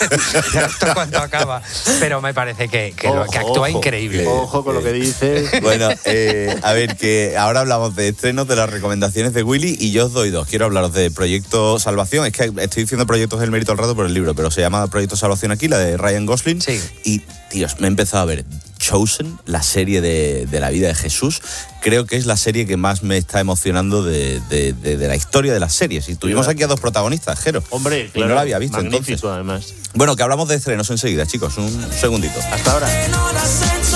esto cuando acaba, pero me parece que, que, lo- que Ojo, actúa ojo. increíble. Ojo con lo que dices. Bueno, eh, a ver, que ahora hablamos de estrenos, de las recomendaciones de Willy y yo os doy dos. Quiero hablaros de Proyecto Salvación. Es que estoy diciendo Proyectos del Mérito al rato por el libro, pero se llama Proyecto Salvación aquí, la de Ryan Gosling. Sí. Y, tíos, me he empezado a ver Chosen, la serie de, de la vida de Jesús. Creo que es la serie que más me está emocionando de, de, de, de la historia de las series. Y tuvimos aquí a dos protagonistas, Jero. Hombre, Y claro, no la había visto magnífico, entonces. además. Bueno, que hablamos de estrenos enseguida, chicos. Un segundito. Hasta ahora. Non ha senso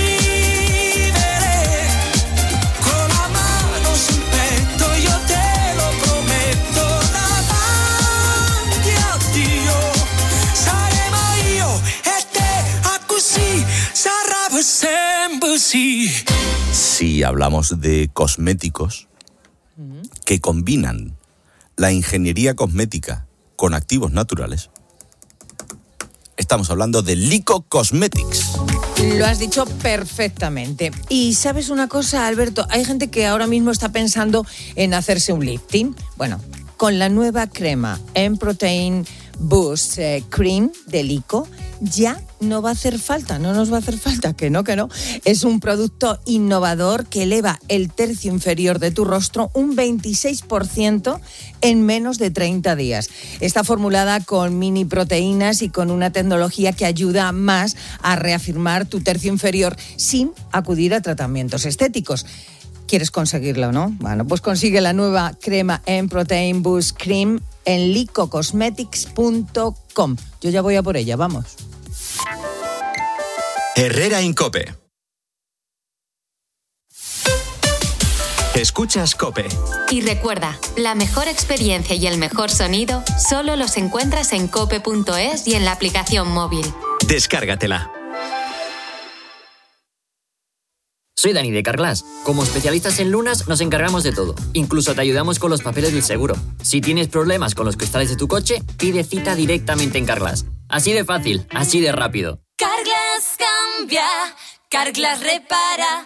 vivere con la mano sul petto, io te lo prometto, davanti a Dio saremo io e te, a così sarà per sempre sì. Si hablamos de cosméticos que combinan la ingeniería cosmética con activos naturales, estamos hablando de Lico Cosmetics. Lo has dicho perfectamente. Y ¿sabes una cosa, Alberto? Hay gente que ahora mismo está pensando en hacerse un lifting. Bueno, con la nueva crema M-Protein Boost eh, Cream de Lico, ya no va a hacer falta, no nos va a hacer falta, que no, que no. Es un producto innovador que eleva el tercio inferior de tu rostro un veintiséis por ciento en menos de treinta días. Está formulada con mini proteínas y con una tecnología que ayuda más a reafirmar tu tercio inferior sin acudir a tratamientos estéticos. ¿Quieres conseguirlo, no? Bueno, pues consigue la nueva crema M-Protein Boost Cream en lico cosmetics punto com. Yo ya voy a por ella, vamos. Herrera Incope. Escuchas Cope. Y recuerda, la mejor experiencia y el mejor sonido solo los encuentras en cope punto es y en la aplicación móvil. Descárgatela. Soy Dani de Carglass. Como especialistas en lunas nos encargamos de todo. Incluso te ayudamos con los papeles del seguro. Si tienes problemas con los cristales de tu coche, pide cita directamente en Carglass. Así de fácil, así de rápido. Carglass cambia, Carglass repara.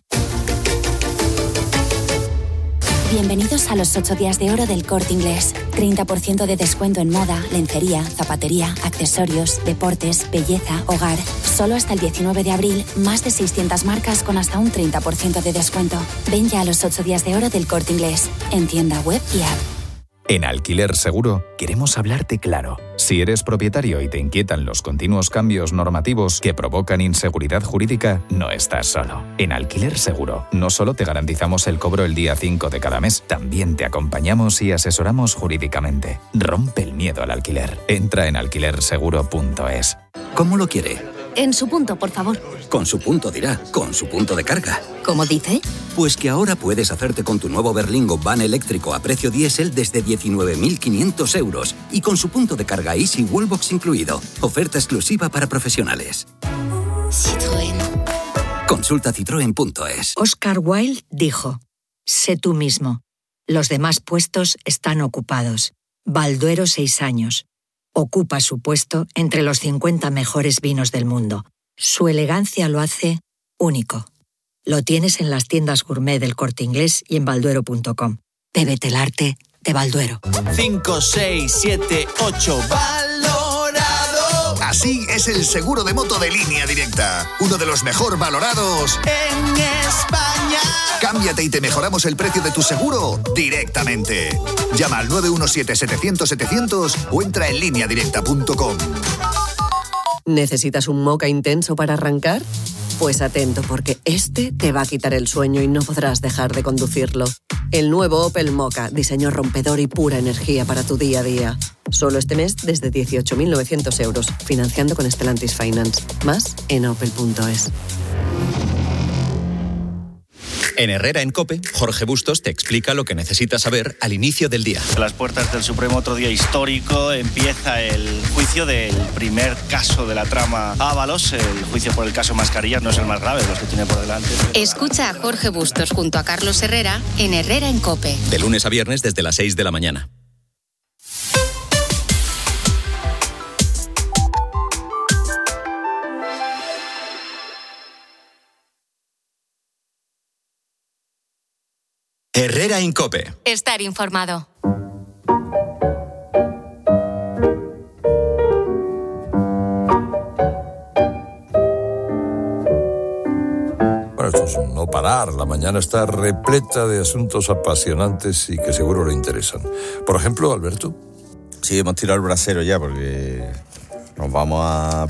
Bienvenidos a los ocho días de oro del Corte Inglés. treinta por ciento de descuento en moda, lencería, zapatería, accesorios, deportes, belleza, hogar. Solo hasta el diecinueve de abril, más de seiscientas marcas con hasta un treinta por ciento de descuento. Ven ya a los ocho días de oro del Corte Inglés, en tienda web y app. En Alquiler Seguro queremos hablarte claro. Si eres propietario y te inquietan los continuos cambios normativos que provocan inseguridad jurídica, no estás solo. En Alquiler Seguro no solo te garantizamos el cobro el día cinco de cada mes, también te acompañamos y asesoramos jurídicamente. Rompe el miedo al alquiler. Entra en alquiler seguro punto es. ¿Cómo lo quiere? En su punto, por favor. Con su punto dirá, con su punto de carga. ¿Cómo dice? Pues que ahora puedes hacerte con tu nuevo Berlingo van eléctrico a precio diésel desde diecinueve mil quinientos euros y con su punto de carga Easy Wallbox incluido. Oferta exclusiva para profesionales. Citroën. Consulta citroen punto es. Oscar Wilde dijo: sé tú mismo. Los demás puestos están ocupados. Balduero seis años. Ocupa su puesto entre los cincuenta mejores vinos del mundo. Su elegancia lo hace único. Lo tienes en las tiendas gourmet del Corte Inglés y en balduero punto com. Bébete el arte de Balduero. cinco, seis, siete, ocho. ¡Valorado! Así es el seguro de moto de Línea Directa. Uno de los mejor valorados en España. Cámbiate y te mejoramos el precio de tu seguro directamente. Llama al nueve uno siete, setecientos, setecientos o entra en línea directa punto com. ¿Necesitas un moca intenso para arrancar? Pues atento, porque este te va a quitar el sueño y no podrás dejar de conducirlo. El nuevo Opel Moka, diseño rompedor y pura energía para tu día a día. Solo este mes desde dieciocho mil novecientos euros, financiando con Stellantis Finance. Más en opel punto es. En Herrera en COPE, Jorge Bustos te explica lo que necesitas saber al inicio del día. A las puertas del Supremo, otro día histórico, empieza el juicio del primer caso de la trama Ábalos. El juicio por el caso Mascarillas no es el más grave de los que tiene por delante. Escucha a Jorge Bustos junto a Carlos Herrera en Herrera en COPE. De lunes a viernes desde las seis de la mañana. Herrera en COPE. Estar informado. Bueno, esto es un no parar. La mañana está repleta de asuntos apasionantes y que seguro le interesan. Por ejemplo, Alberto. Sí, hemos tirado el brasero ya porque nos vamos a...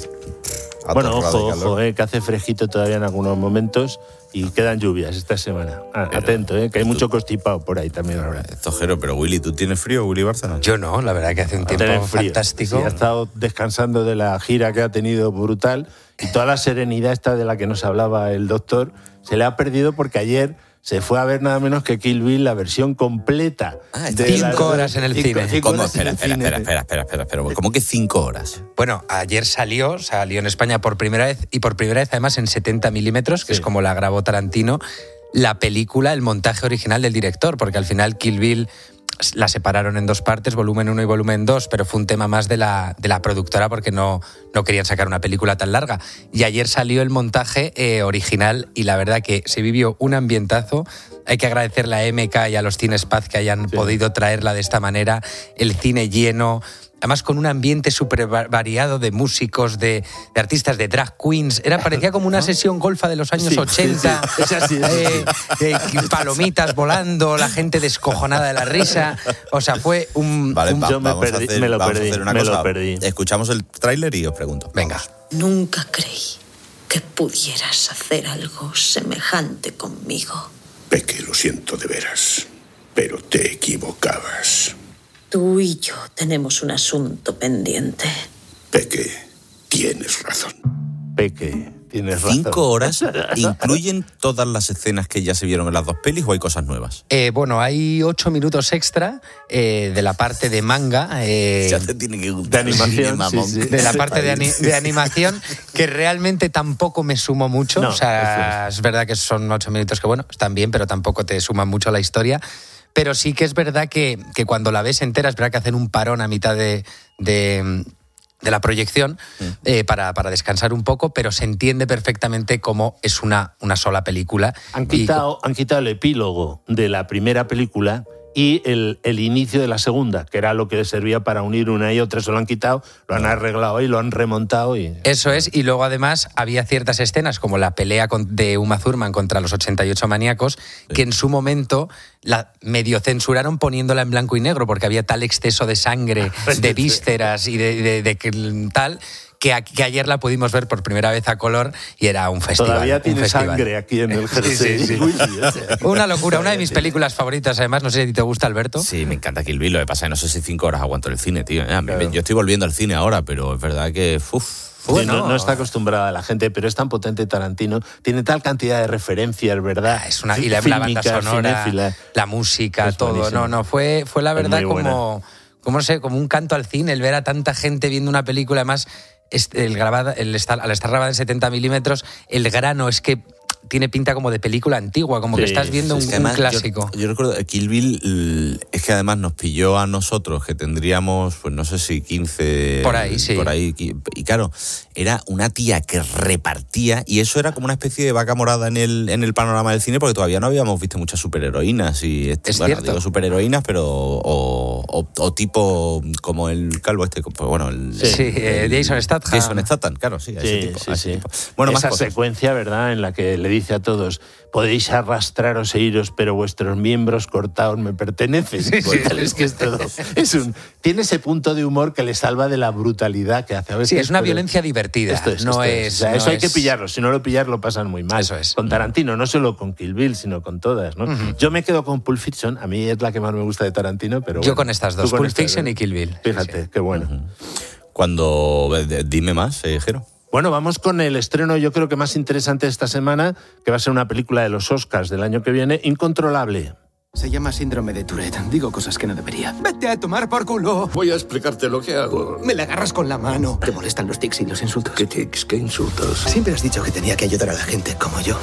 a bueno, ojo, ojo, eh, que hace fresquito todavía en algunos momentos y quedan lluvias esta semana. Ah, pero, atento, eh, que hay mucho constipado por ahí también ahora. Estojero, pero Willy, ¿tú tienes frío, Willy Bárcena? Yo no, la verdad que hace un tiempo fantástico. Sí, ha estado descansando de la gira que ha tenido brutal y toda la serenidad esta de la que nos hablaba el doctor se le ha perdido porque ayer se fue a ver nada menos que Kill Bill, la versión completa. Ah, de cinco la, horas en el cinco, cine. Cinco ¿Cómo? Espera, espera, espera, espera, espera, espera, espera. ¿Cómo que cinco horas? Bueno, ayer salió, salió en España por primera vez y por primera vez además en setenta milímetros, que sí. Es como la grabó Tarantino, la película, el montaje original del director, porque al final Kill Bill la separaron en dos partes, volumen uno y volumen dos, pero fue un tema más de la, de la productora porque no, no querían sacar una película tan larga. Y ayer salió el montaje eh, original y la verdad que se vivió un ambientazo. Hay que agradecerle a M K y a los Cines Paz que hayan sí. podido traerla de esta manera, el cine lleno, además con un ambiente súper variado de músicos, de, de artistas, de drag queens. Era, parecía como una sesión golfa de los años sí, ochenta. Sí, sí. Es así, es así. Eh, eh, palomitas volando, la gente descojonada de la risa. O sea, fue un... Vale, un va, yo me, vamos perdí, a hacer, me lo vamos perdí. A hacer una me cosa. lo perdí. Escuchamos el tráiler y os pregunto. Venga. Vamos. Nunca creí que pudieras hacer algo semejante conmigo. Peque, lo siento de veras, pero te equivocabas. Tú y yo tenemos un asunto pendiente. Peque, tienes razón. Peque, tienes razón. ¿Cinco horas incluyen todas las escenas que ya se vieron en las dos pelis o hay cosas nuevas? Eh, bueno, hay ocho minutos extra eh, de la parte de manga. Eh, ya te tiene que gustar. De animación, sí, sí. De la parte de, ani de animación, que realmente tampoco me sumó mucho. No, o sea, es, es verdad que son ocho minutos que, bueno, están bien, pero tampoco te suman mucho a la historia. Pero sí que es verdad que, que cuando la ves entera, es verdad que hacen un parón a mitad de, de, de la proyección mm. eh, para, para descansar un poco, pero se entiende perfectamente cómo es una, una sola película. Han quitado, y... han quitado el epílogo de la primera película y el, el inicio de la segunda, que era lo que servía para unir una y otra. Eso lo han quitado, lo han arreglado y lo han remontado. Y... Eso es, y luego además había ciertas escenas, como la pelea con, de Uma Thurman contra los ochenta y ocho maníacos, sí. que en su momento la medio censuraron poniéndola en blanco y negro, porque había tal exceso de sangre, de vísceras y de, de, de, de tal... Que, a, que ayer la pudimos ver por primera vez a color y era un festival. Todavía tiene festival. sangre aquí en el jersey. Sí, sí, sí. Una locura, una de mis películas favoritas, además. No sé si te gusta, Alberto. Sí, me encanta Kill Bill. Lo que pasa es que no sé si cinco horas aguanto el cine, tío. Claro. Yo estoy volviendo al cine ahora, pero es verdad que... Uf, sí, bueno, no, no está acostumbrada la gente, pero es tan potente Tarantino. Tiene tal cantidad de referencias, ¿verdad? Es una, y la, la banda sonora, cinéfila. La música, es todo. Buenísimo. No, no, fue, fue la verdad como, como, no sé, como un canto al cine, el ver a tanta gente viendo una película, además... El grabada, el estar, al estar grabada en setenta milímetros, el grano es que tiene pinta como de película antigua, como sí, que estás viendo un, un clásico. Yo, yo recuerdo que Kill Bill es que además nos pilló a nosotros, que tendríamos, pues no sé si quince... Por ahí, sí. Por ahí, y claro, era una tía que repartía, y eso era como una especie de vaca morada en el, en el panorama del cine, porque todavía no habíamos visto muchas superheroínas. Y este, es bueno, cierto. Digo superheroínas, pero o, o, o tipo como el calvo este, bueno, el... Sí, sí eh, Jason Statham. Jason Statham, claro, sí, sí, ese tipo. Sí, ese sí. tipo. Bueno, esa más secuencia, ¿verdad?, en la que le dice a todos, podéis arrastraros e iros, pero vuestros miembros cortados me pertenecen. Sí, sí, sí, es que es todo. Es un, tiene ese punto de humor que le salva de la brutalidad que hace a veces. Sí, es una violencia divertida. Esto es, no esto es, es. O sea, no eso hay es... que pillarlo. Si no lo pillas, lo pasan muy mal. Eso es. Con Tarantino, no solo con Kill Bill, sino con todas, ¿no? Uh-huh. Yo me quedo con Pulp Fiction. A mí es la que más me gusta de Tarantino, pero Yo bueno, con estas dos, con Pulp estas, Fiction ¿eh? y Kill Bill. Fíjate, sí, sí. qué bueno. Uh-huh. Cuando... Dime más, eh, Jero. Bueno, vamos con el estreno, yo creo que más interesante de esta semana, que va a ser una película de los Oscars del año que viene, Incontrolable. Se llama síndrome de Tourette. Digo cosas que no debería. ¡Vete a tomar por culo! Voy a explicarte lo que hago. Me la agarras con la mano. ¿Te molestan los tics y los insultos? ¿Qué tics? ¿Qué insultos? Siempre has dicho que tenía que ayudar a la gente como yo.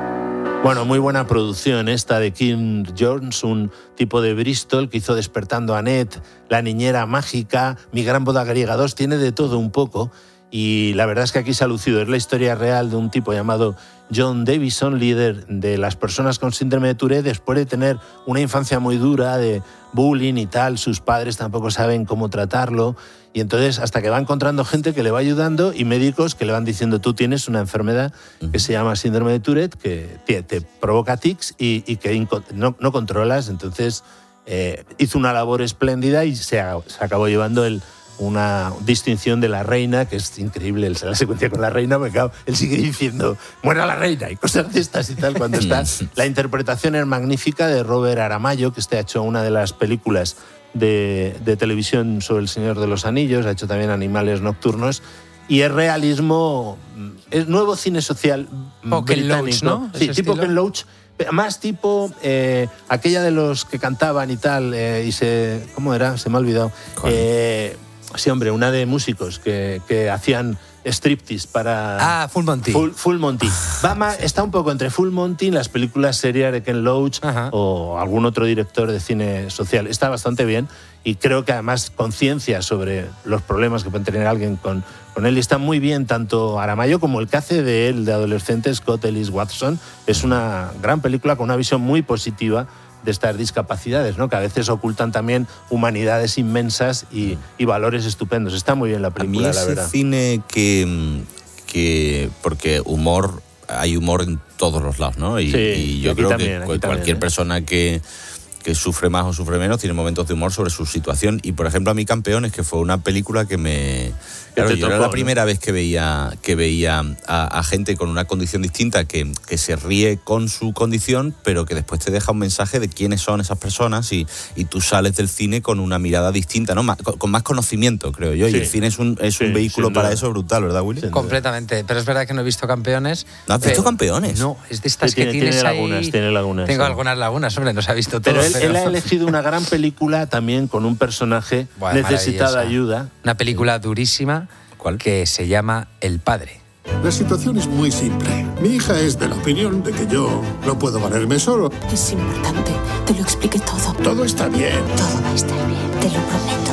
Bueno, muy buena producción esta de Kim Jones, un tipo de Bristol que hizo Despertando a Ned, La niñera mágica, Mi gran boda griega dos, tiene de todo un poco. Y la verdad es que aquí se ha lucido. Es la historia real de un tipo llamado John Davison, líder de las personas con síndrome de Tourette, después de tener una infancia muy dura de bullying y tal. Sus padres tampoco saben cómo tratarlo. Y entonces hasta que va encontrando gente que le va ayudando y médicos que le van diciendo, tú tienes una enfermedad que se llama síndrome de Tourette, que te, te provoca tics y, y que no, no controlas. Entonces eh, hizo una labor espléndida y se, se acabó llevando el... una distinción de la reina, que es increíble la secuencia con la reina, porque claro, él sigue diciendo, muera la reina, y cosas de estas y tal, cuando está. La interpretación es magnífica de Robert Aramayo, que este ha hecho una de las películas de, de televisión sobre El Señor de los Anillos, ha hecho también Animales Nocturnos, y es realismo, es nuevo cine social o Ken británico. Loach, ¿no? Sí, tipo estilo? Ken Loach, más tipo eh, aquella de los que cantaban y tal, eh, y se... ¿Cómo era? Se me ha olvidado. Eh, sí, hombre, una de músicos que, que hacían striptease para... Ah, Full Monty. Full, Full Monty. Va más, está un poco entre Full Monty, las películas serias de Ken Loach, ajá, o algún otro director de cine social. Está bastante bien y creo que además conciencia sobre los problemas que puede tener alguien con, con él. Y está muy bien tanto Aramayo como el que hace de él, de adolescente, Scott Ellis Watson. Es una gran película con una visión muy positiva de estas discapacidades, ¿no? Que a veces ocultan también humanidades inmensas y, y valores estupendos. Está muy bien la película, a mí ese la verdad. Cine que, que... Porque humor... Hay humor en todos los lados, ¿no? Y, sí, y yo aquí creo también, que aquí cualquier también, ¿eh? persona que... que sufre más o sufre menos, tiene momentos de humor sobre su situación. Y, por ejemplo, a mí Campeones, que fue una película que me... Claro, yo tocó, era la primera, ¿no?, vez que veía, que veía a, a gente con una condición distinta que, que se ríe con su condición, pero que después te deja un mensaje de quiénes son esas personas y, y tú sales del cine con una mirada distinta, ¿no? Más, con, con más conocimiento, creo yo. Sí. Y el cine es un, es sí, un vehículo para eso brutal, ¿verdad, Willy? Completamente. Pero es verdad que no he visto Campeones. ¿No has visto Campeones? No, es de estas sí, tiene, que tienes tiene ahí... lagunas, tiene lagunas. Tengo sí. algunas lagunas, hombre, no se ha visto todo. Pero él, pero... él ha elegido una gran película también con un personaje bueno, necesitado de ayuda. Una película durísima. ¿Cuál? Que se llama El Padre. La situación es muy simple. Mi hija es de la opinión de que yo no puedo valerme solo. Es importante. Te lo expliqué todo. Todo está bien. Todo va a estar bien. Te lo prometo.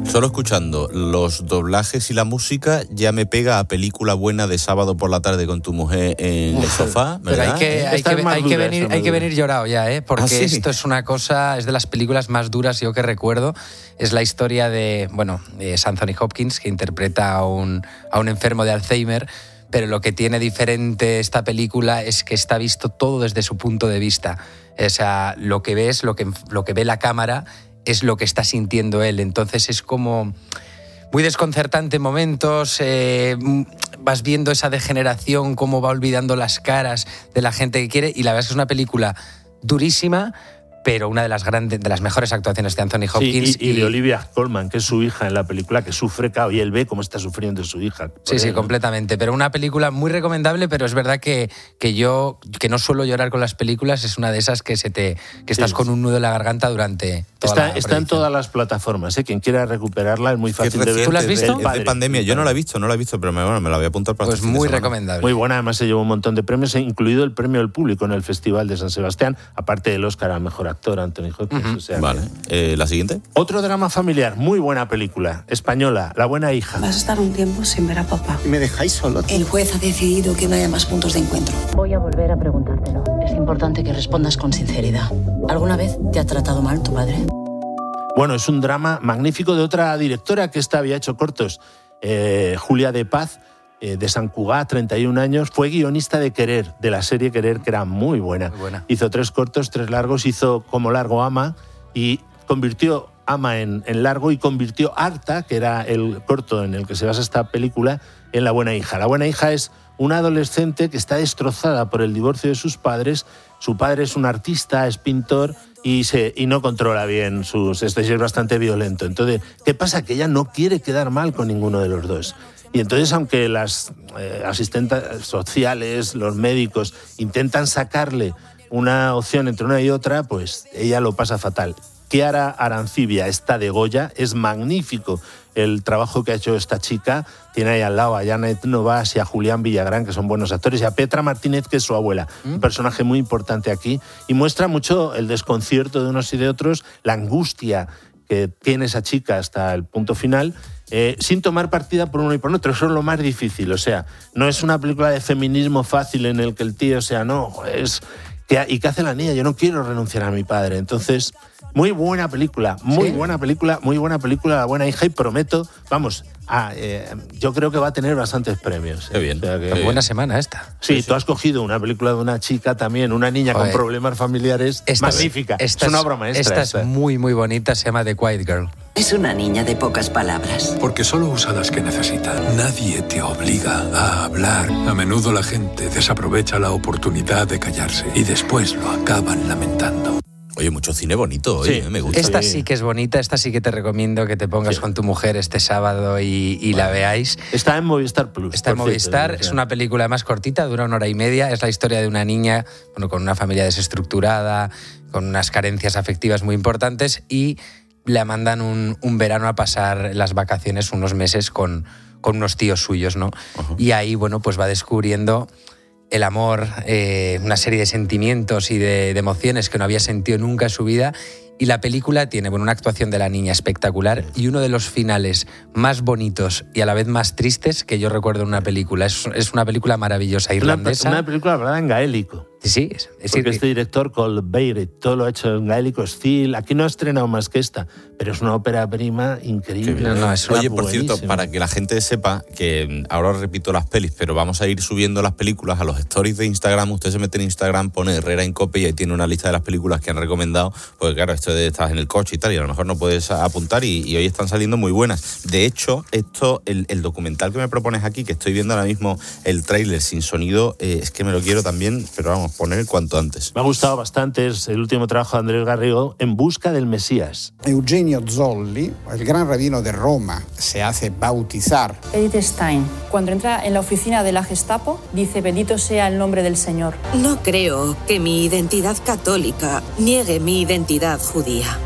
Solo escuchando los doblajes y la música ya me pega a película buena de sábado por la tarde con tu mujer en el sofá, ¿verdad? Pero hay que, hay que, hay que venir, hay que venir llorado ya, ¿eh? Porque ¿Ah, sí? esto es una cosa, es de las películas más duras yo que recuerdo. Es la historia de, bueno, es Anthony Hopkins, que interpreta a un, a un enfermo de Alzheimer, pero lo que tiene diferente esta película es que está visto todo desde su punto de vista. O sea, lo que ves, lo que, lo que ve la cámara es lo que está sintiendo él. Entonces es como muy desconcertante en momentos, eh, vas viendo esa degeneración, cómo va olvidando las caras de la gente que quiere, y la verdad es que es una película durísima, pero una de las grandes, de las mejores actuaciones de Anthony Hopkins. Sí, y, y de Olivia Colman, que es su hija en la película, que sufre, claro, y él ve cómo está sufriendo su hija. Sí, él, sí, ¿no? completamente. Pero una película muy recomendable, pero es verdad que, que yo, que no suelo llorar con las películas, es una de esas que se te que estás sí, con un nudo en la garganta durante toda está, la está en todas las plataformas, ¿eh? Quien quiera recuperarla es muy fácil de ver. ¿Tú la has visto? Es de pandemia. Yo no la he visto, no la he visto, pero me, bueno, me la voy a apuntar para Pues este fin muy de semana. recomendable. Muy buena, además se llevó un montón de premios, incluido el premio del público en el Festival de San Sebastián, aparte del Oscar al mejor actor, Anthony Hopkins. Uh-huh. O sea, vale. Eh, ¿La siguiente? Otro drama familiar, muy buena película, española, La buena hija. Vas a estar un tiempo sin ver a papá. ¿Me dejáis solo? El juez ha decidido que no haya más puntos de encuentro. Voy a volver a preguntártelo. Es importante que respondas con sinceridad. ¿Alguna vez te ha tratado mal tu padre? Bueno, es un drama magnífico de otra directora que esta había hecho cortos, eh, Julia de Paz, eh, de Sant Cugat, treinta y un años. Fue guionista de Querer, de la serie Querer, que era muy buena. Muy buena. Hizo tres cortos, tres largos, hizo como largo Ama y convirtió Ama en, en largo y convirtió Harta, que era el corto en el que se basa esta película, en La buena hija. La buena hija es una adolescente que está destrozada por el divorcio de sus padres. Su padre es un artista, es pintor y, se, y no controla bien sus... Este es bastante violento. Entonces, ¿qué pasa? Que ella no quiere quedar mal con ninguno de los dos. Y entonces, aunque las eh, asistentes sociales, los médicos, intentan sacarle una opción entre una y otra, pues ella lo pasa fatal. Chiara Arancibia está de Goya, es magnífico el trabajo que ha hecho esta chica. Tiene ahí al lado a Janet Novas y a Julián Villagrán, que son buenos actores, y a Petra Martínez, que es su abuela, ¿Mm? un personaje muy importante aquí, y muestra mucho el desconcierto de unos y de otros, la angustia que tiene esa chica hasta el punto final, eh, sin tomar partida por uno y por otro. Eso es lo más difícil. O sea, no es una película de feminismo fácil en el que el tío, o sea, no, es... ¿Y qué hace la niña? Yo no quiero renunciar a mi padre. Entonces, muy buena película, muy ¿Sí? buena película, muy buena película, La buena hija, y prometo, vamos, a, eh, yo creo que va a tener bastantes premios. Qué bien. O sea que, qué buena semana esta. Sí, sí, tú sí. has cogido una película de una chica también, una niña Oye, con problemas familiares, esta magnífica. Esta es una obra maestra. Esta, esta es muy, muy bonita, se llama The Quiet Girl. Es una niña de pocas palabras. Porque solo usa las que necesita. Nadie te obliga a hablar. A menudo la gente desaprovecha la oportunidad de callarse y después lo acaban lamentando. Oye, mucho cine bonito hoy, sí. ¿eh? Me gusta. Esta sí que es bonita, esta sí que te recomiendo que te pongas sí. con tu mujer este sábado y, y vale. la veáis. Está en Movistar Plus. Está en Movistar, cierto, es una película más cortita, dura una hora y media, es la historia de una niña, bueno, con una familia desestructurada, con unas carencias afectivas muy importantes, y le mandan un, un verano a pasar las vacaciones, unos meses, con, con unos tíos suyos, ¿no? Uh-huh. Y ahí, bueno, pues va descubriendo el amor, eh, una serie de sentimientos y de, de emociones que no había sentido nunca en su vida. Y la película tiene, bueno, una actuación de la niña espectacular y uno de los finales más bonitos y a la vez más tristes que yo recuerdo en una película. Es, es una película maravillosa, irlandesa. Una, una película hablada en gaélico. Sí, sí. Es, es Porque decir, este director, Cole Beiret, todo lo ha hecho en gaélico, Steel. Aquí no ha estrenado más que esta, pero es una ópera prima increíble. No, no, es Oye, por buenísima. cierto, para que la gente sepa que ahora repito las pelis, pero vamos a ir subiendo las películas a los stories de Instagram. Usted se mete en Instagram, pone Herrera en Cope y ahí tiene una lista de las películas que han recomendado. Porque claro, esto de estás en el coche y tal, y a lo mejor no puedes apuntar, y, y hoy están saliendo muy buenas. De hecho, esto, el, el documental que me propones aquí, que estoy viendo ahora mismo el tráiler sin sonido, eh, es que me lo quiero también, pero vamos, poner cuanto antes. Me ha gustado bastante, es el último trabajo de Andrés Garrigo, En busca del Mesías. Eugenio Zolli, el gran rabino de Roma, se hace bautizar. Edith Stein, cuando entra en la oficina de la Gestapo, dice: bendito sea el nombre del Señor. No creo que mi identidad católica niegue mi identidad judía.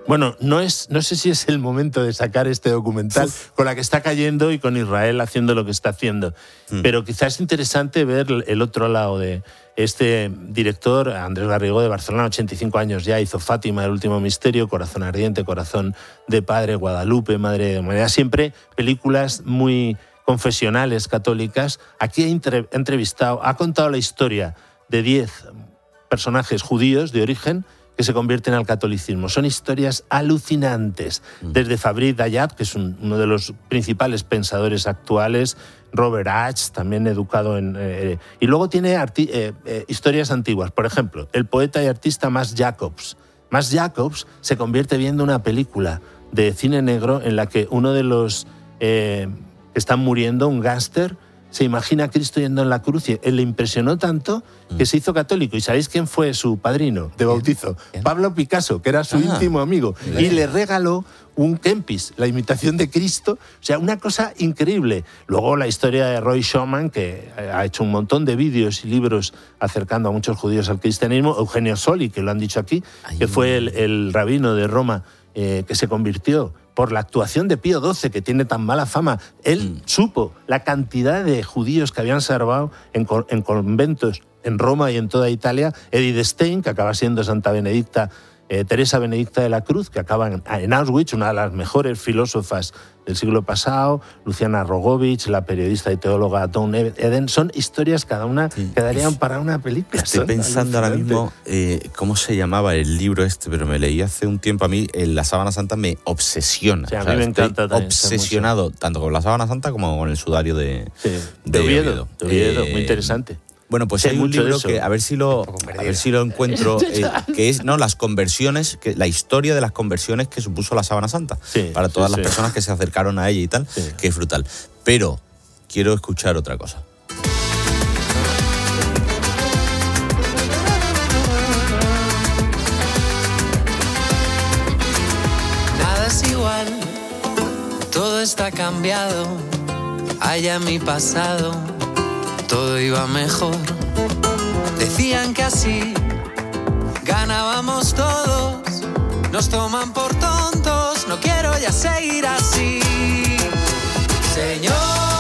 Bueno, no, es, no sé si es el momento de sacar este documental Uf. con la que está cayendo y con Israel haciendo lo que está haciendo. Mm. Pero quizás es interesante ver el otro lado de este director, Andrés Garrigó, de Barcelona, ochenta y cinco años ya, hizo Fátima, El último misterio, Corazón ardiente, Corazón de padre, Guadalupe, Madre de humanidad. Siempre películas muy confesionales, católicas. Aquí ha entrevistado, ha contado la historia de diez personajes judíos de origen que se convierten al catolicismo. Son historias alucinantes. Desde Fabrice Dayat, que es un, uno de los principales pensadores actuales, Robert Hatch, también educado en... Eh, y luego tiene arti- eh, eh, historias antiguas. Por ejemplo, el poeta y artista Mas Jacobs. Mas Jacobs se convierte viendo una película de cine negro en la que uno de los eh, que están muriendo, un gángster, se imagina a Cristo yendo en la cruz y él le impresionó tanto que se hizo católico. ¿Y sabéis quién fue su padrino de bautizo? ¿Quién? Pablo Picasso, que era su ah, íntimo amigo. Bien. Y le regaló un Kempis, la imitación de Cristo. O sea, una cosa increíble. Luego la historia de Roy Schoeman, que ha hecho un montón de vídeos y libros acercando a muchos judíos al cristianismo. Eugenio Soli, que lo han dicho aquí, Ay, que fue el, el rabino de Roma eh, que se convirtió por la actuación de Pío doce, que tiene tan mala fama. Él mm. supo la cantidad de judíos que habían salvado en, en conventos en Roma y en toda Italia. Edith Stein, que acaba siendo Santa Benedicta, eh, Teresa Benedicta de la Cruz, que acaba en, en Auschwitz, una de las mejores filósofas del siglo pasado, Luciana Rogovich, la periodista y teóloga Dawn Eden. Son historias, cada una sí. quedarían para una película. Estoy pensando ahora mismo eh, cómo se llamaba el libro este, pero me leí hace un tiempo. A mí en la Sábana Santa me obsesiona. Sí, a mí me encanta también. Obsesionado tanto con la Sábana Santa como con el sudario de, sí. de, de Oviedo. Oviedo. De Oviedo, Eh, muy interesante. Bueno, pues sí, hay un libro eso. que a ver si lo a ver si lo encuentro eh, que es no las conversiones, que la historia de las conversiones que supuso la Sábana Santa sí, para todas sí, las sí. personas que se acercaron a ella y tal, sí. que es brutal. Pero quiero escuchar otra cosa. Nada es igual, todo está cambiado. Allá mi pasado, todo iba mejor. Decían que así ganábamos todos. Nos toman por tontos. No quiero ya seguir así. Señor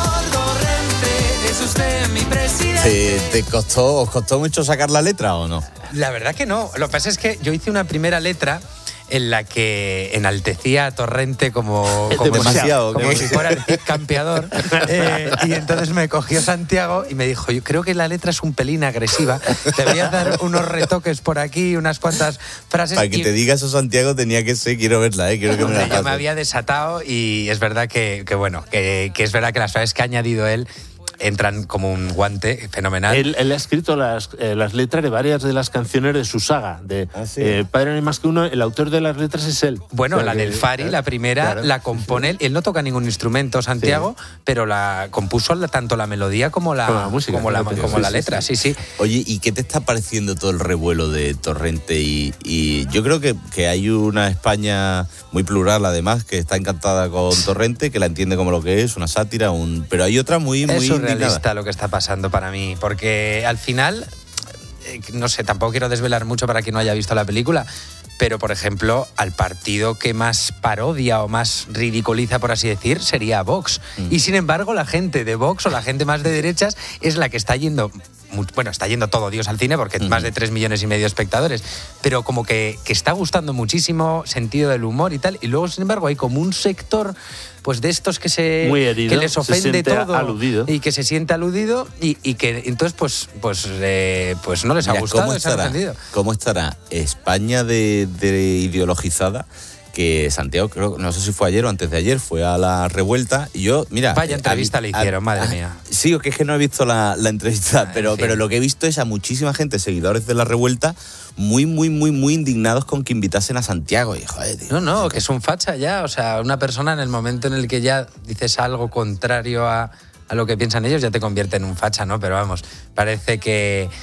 Torrente, es usted mi presidente. ¿Te, te costó, os costó mucho sacar la letra o no? La verdad que no. Lo que pasa es que yo hice una primera letra en la que enaltecía a Torrente como, como, demasiado, como si fuera el Cid campeador. Eh, y entonces me cogió Santiago y me dijo, yo creo que la letra es un pelín agresiva, deberías dar unos retoques por aquí, unas cuantas frases. Para que y... te diga eso, Santiago, tenía que ser, quiero verla, ¿eh? Quiero que me la ya pases. me había desatado y es verdad que, que bueno, que, que es verdad que las frases que ha añadido él entran como un guante fenomenal. Él, él ha escrito las, eh, las letras de varias de las canciones de su saga. De ¿Ah, sí? eh, Padre no hay más que uno, el autor de las letras es él. Bueno, o sea, la que, del Fari, claro, la primera, claro, la compone él. Él no toca ningún instrumento, Santiago, sí. pero la compuso tanto la melodía como la, como la, música, como la, como sí, la letra. Sí, sí. Oye, ¿y qué te está pareciendo todo el revuelo de Torrente? Y, y yo creo que, que hay una España muy plural, además, que está encantada con Torrente, que la entiende como lo que es, una sátira, un pero hay otra muy, muy es surrealista indignada. Lo que está pasando para mí, porque al final, eh, no sé, tampoco quiero desvelar mucho para quien no haya visto la película, pero por ejemplo, al partido que más parodia o más ridiculiza, por así decir, sería Vox. Mm. Y sin embargo, la gente de Vox o la gente más de derechas es la que está yendo, bueno, está yendo todo Dios al cine porque mm. más de tres millones y medio de espectadores, pero como que, que está gustando muchísimo, sentido del humor y tal, y luego sin embargo hay como un sector pues de estos que se muy herido, que les ofende todo aludido. y que se siente aludido y, y que entonces pues pues eh, pues no les ha Mira, gustado, ¿cómo les ha estará, ofendido. ¿Cómo estará España de, de ideologizada? Que Santiago, creo, no sé si fue ayer o antes de ayer, fue a la revuelta y yo, mira... Vaya entrevista a, le hicieron, a, madre a, mía. Sí, o que es que no he visto la, la entrevista, ah, pero, pero lo que he visto es a muchísima gente, seguidores de la revuelta, muy, muy, muy, muy indignados con que invitasen a Santiago. Y, joder, tío, no, no, que es un facha ya, o sea, una persona en el momento en el que ya dices algo contrario a, a lo que piensan ellos, ya te convierte en un facha, ¿no? Pero vamos, parece que...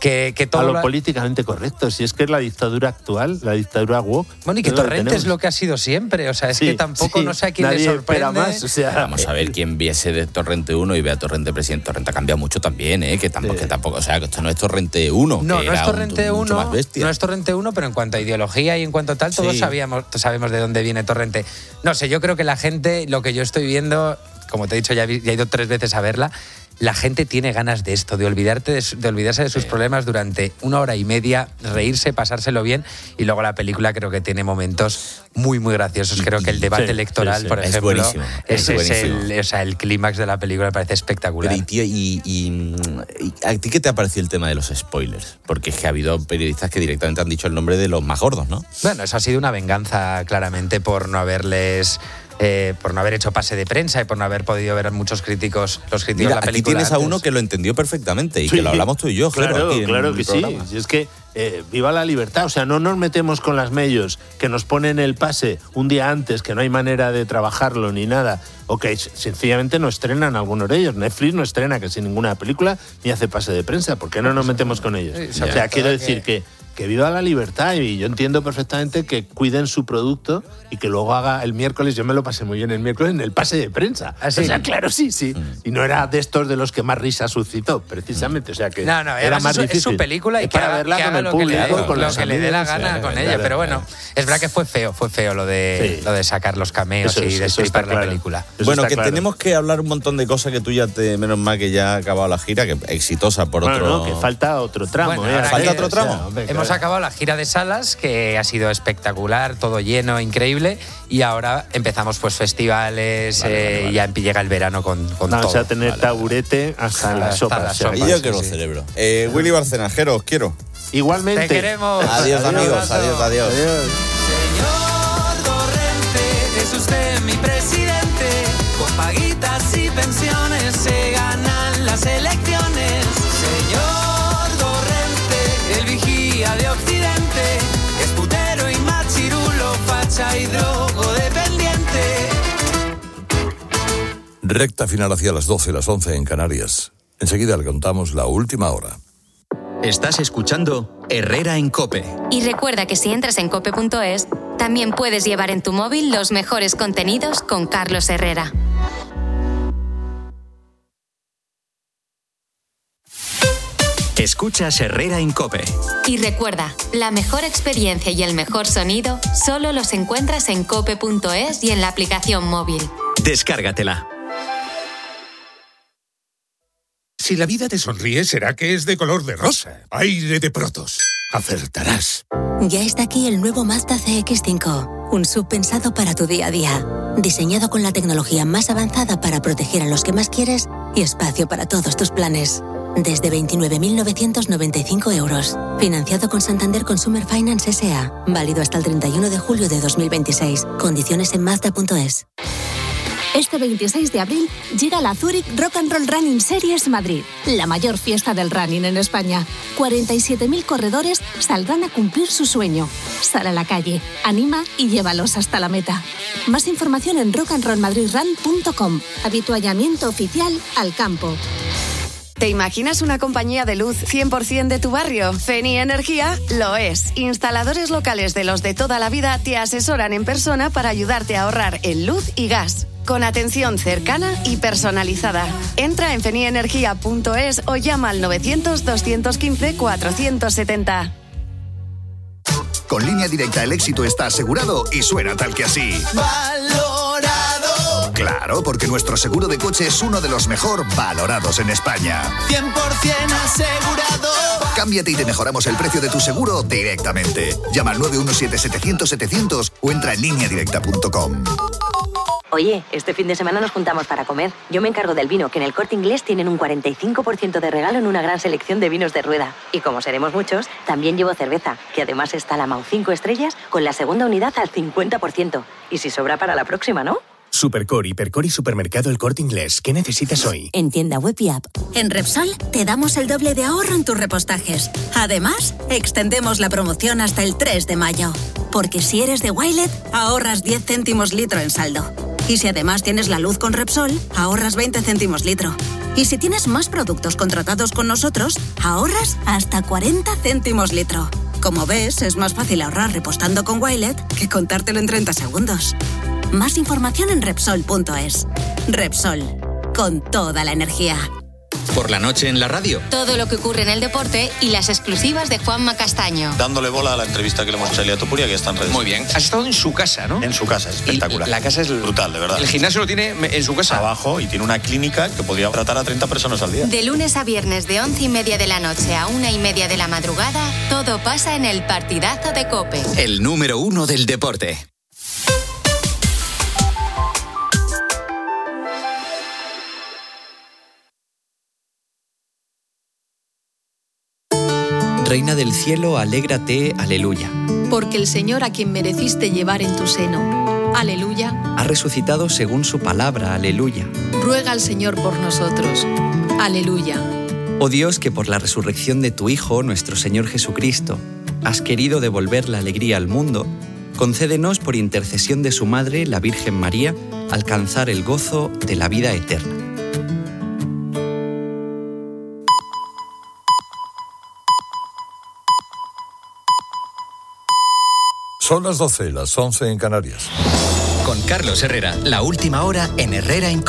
que, que todo a lo la... políticamente correcto. Si es que es la dictadura actual, la dictadura woke. Bueno, y que es lo Torrente tenemos. es lo que ha sido siempre. O sea, es Sí, que tampoco sí, no sé a quién le nadie espera sorprende. más, o sea, Vamos a ver, quien viese de Torrente uno y ve a Torrente presidente. Torrente ha cambiado mucho también, ¿eh? Que tampoco, que tampoco, o sea, que esto no es Torrente uno. No, que no es era Torrente un, mucho uno, más bestia. no es Torrente uno, pero en cuanto a ideología y en cuanto a tal, todos Sí. sabíamos, sabemos de dónde viene Torrente. No sé, yo creo que la gente, lo que yo estoy viendo, como te he dicho, ya, vi- ya he ido tres veces a verla, la gente tiene ganas de esto, de, olvidarte de, su- de olvidarse de sus Sí. problemas durante una hora y media, reírse, pasárselo bien, y luego la película creo que tiene momentos muy, muy graciosos. Creo que el debate Sí, electoral, sí, sí. por Es ejemplo, buenísimo, es ese es buenísimo. el, o sea, el clímax de la película, me parece espectacular. Pero, y, tío, y, y- y ¿a ti qué te ha parecido el tema de los spoilers? Porque es que ha habido periodistas que directamente han dicho el nombre de los más gordos, ¿no? Bueno, eso ha sido una venganza claramente por no haberles... eh, por no haber hecho pase de prensa y por no haber podido ver a muchos críticos, los críticos Mira, de la aquí película. tienes a antes. uno que lo entendió perfectamente y Sí, que lo hablamos tú y yo, claro, claro, aquí en claro el que programa. sí. Si es que eh, viva la libertad, o sea, no nos metemos con las medios que nos ponen el pase un día antes, que no hay manera de trabajarlo ni nada, o que sencillamente no estrenan algunos de ellos. Netflix no estrena casi ninguna película ni hace pase de prensa. ¿Por qué no nos metemos con ellos? Sí, O sobre sea, todo quiero que- decir que que viva la libertad, y yo entiendo perfectamente que cuiden su producto y que luego haga el miércoles, yo me lo pasé muy bien el miércoles en el pase de prensa. ¿Ah, sí? O sea, claro, sí, sí. Y no era de estos de los que más risa suscitó, precisamente. O sea, que No, no, era además más es, su- es difícil. su película y Es que para haga, verla que con haga el lo, que le, público, dé- con lo los que le dé la amigos, gana sí, con claro, ella. Pero bueno, claro. es verdad que fue feo, fue feo lo de, Sí. lo de sacar los cameos Eso es- y eso destripar está la claro. película. Eso Bueno, está que claro. tenemos que hablar un montón de cosas que tú ya te... Menos mal que ya ha acabado la gira, que exitosa por Bueno, otro... no, que falta otro tramo. Bueno, ¿eh? ahora ¿Falta que- otro tramo? O sea, hombre, Hemos claro. acabado la gira de salas, que ha sido espectacular, todo lleno, increíble, y ahora empezamos pues festivales Vale, eh, vale, vale. y ya llega el verano con, con Vamos todo. a tener Vale, taburete hasta en las Hasta sopas. las o sea, sopas. Y yo sí, que lo sí. celebro. Eh, Willy Barcenajero, os quiero. Igualmente. Te queremos. Adiós, amigos. abrazo. Adiós, adiós. Adiós. Señor Torrente, es usted mi presidente. Con paguitas y pensiones se ganan las elecciones. Señor Torrente, el vigía de Occidente. Es putero y machirulo, facha y drogodependiente. Recta final hacia las doce, las once en Canarias. Enseguida le contamos la última hora. Estás escuchando Herrera en COPE. Y recuerda que si entras en cope punto es, también puedes llevar en tu móvil los mejores contenidos con Carlos Herrera. Escuchas Herrera en COPE. Y recuerda, la mejor experiencia y el mejor sonido solo los encuentras en cope punto es y en la aplicación móvil. Descárgatela. Si la vida te sonríe, será que es de color de rosa. Aire de Protos. Acertarás. Ya está aquí el nuevo Mazda C X cinco, un sub pensado para tu día a día. Diseñado con la tecnología más avanzada para proteger a los que más quieres y espacio para todos tus planes. Desde veintinueve mil novecientos noventa y cinco euros. Financiado con Santander Consumer Finance S A. Válido hasta el treinta y uno de julio de dos mil veintiséis. Condiciones en mazda punto es. Este veintiséis de abril llega la Zurich Rock and Roll Running Series Madrid, la mayor fiesta del running en España. cuarenta y siete mil corredores saldrán a cumplir su sueño. Sal a la calle, anima y llévalos hasta la meta. Más información en rock and roll madrid run punto com. Habituallamiento oficial al campo. ¿Te imaginas una compañía de luz cien por ciento de tu barrio? Feni Energía lo es. Instaladores locales de los de toda la vida te asesoran en persona para ayudarte a ahorrar en luz y gas. Con atención cercana y personalizada. Entra en feni energía punto es o llama al novecientos, doscientos quince, cuatrocientos setenta. Con Línea Directa el éxito está asegurado y suena tal que así. Valorado. Claro, porque nuestro seguro de coche es uno de los mejor valorados en España. cien por ciento asegurado. Cámbiate y te mejoramos el precio de tu seguro directamente. Llama al nueve uno siete, setecientos, setecientos o entra en línea directa punto com. Oye, este fin de semana nos juntamos para comer. Yo me encargo del vino, que en el Corte Inglés tienen un cuarenta y cinco por ciento de regalo en una gran selección de vinos de rueda. Y como seremos muchos, también llevo cerveza, que además está la Mau cinco estrellas con la segunda unidad al cincuenta por ciento. Y si sobra para la próxima, ¿no? Supercor, Hipercor y Supermercado El Corte Inglés. ¿Qué necesitas hoy? En tienda web y app. En Repsol te damos el doble de ahorro en tus repostajes. Además, extendemos la promoción hasta el tres de mayo. Porque si eres de Wilet, ahorras diez céntimos litro en saldo. Y si además tienes la luz con Repsol, ahorras veinte céntimos litro. Y si tienes más productos contratados con nosotros, ahorras hasta cuarenta céntimos litro. Como ves, es más fácil ahorrar repostando con Wilet que contártelo en treinta segundos. Más información en Repsol punto es. Repsol, con toda la energía. Por la noche en la radio. Todo lo que ocurre en el deporte y las exclusivas de Juanma Castaño. Dándole bola a la entrevista que le hemos hecho a Elia Topuria, que está en redes. Muy bien. Has estado en su casa, ¿no? En su casa, es espectacular. Y la casa es brutal, de verdad. El gimnasio lo tiene en su casa. Abajo, y tiene una clínica que podría tratar a treinta personas al día. De lunes a viernes de once y media de la noche a una y media de la madrugada, todo pasa en el partidazo de COPE. El número uno del deporte. Reina del cielo, alégrate, aleluya. Porque el Señor a quien mereciste llevar en tu seno, aleluya, Ha resucitado según su palabra, aleluya. ruega al Señor por nosotros, aleluya. Oh Dios, que por la resurrección de tu Hijo, nuestro Señor Jesucristo, has querido devolver la alegría al mundo, concédenos por intercesión de su Madre, la Virgen María, alcanzar el gozo de la vida eterna. Son las doce, las once en Canarias. Con Carlos Herrera, la última hora en Herrera en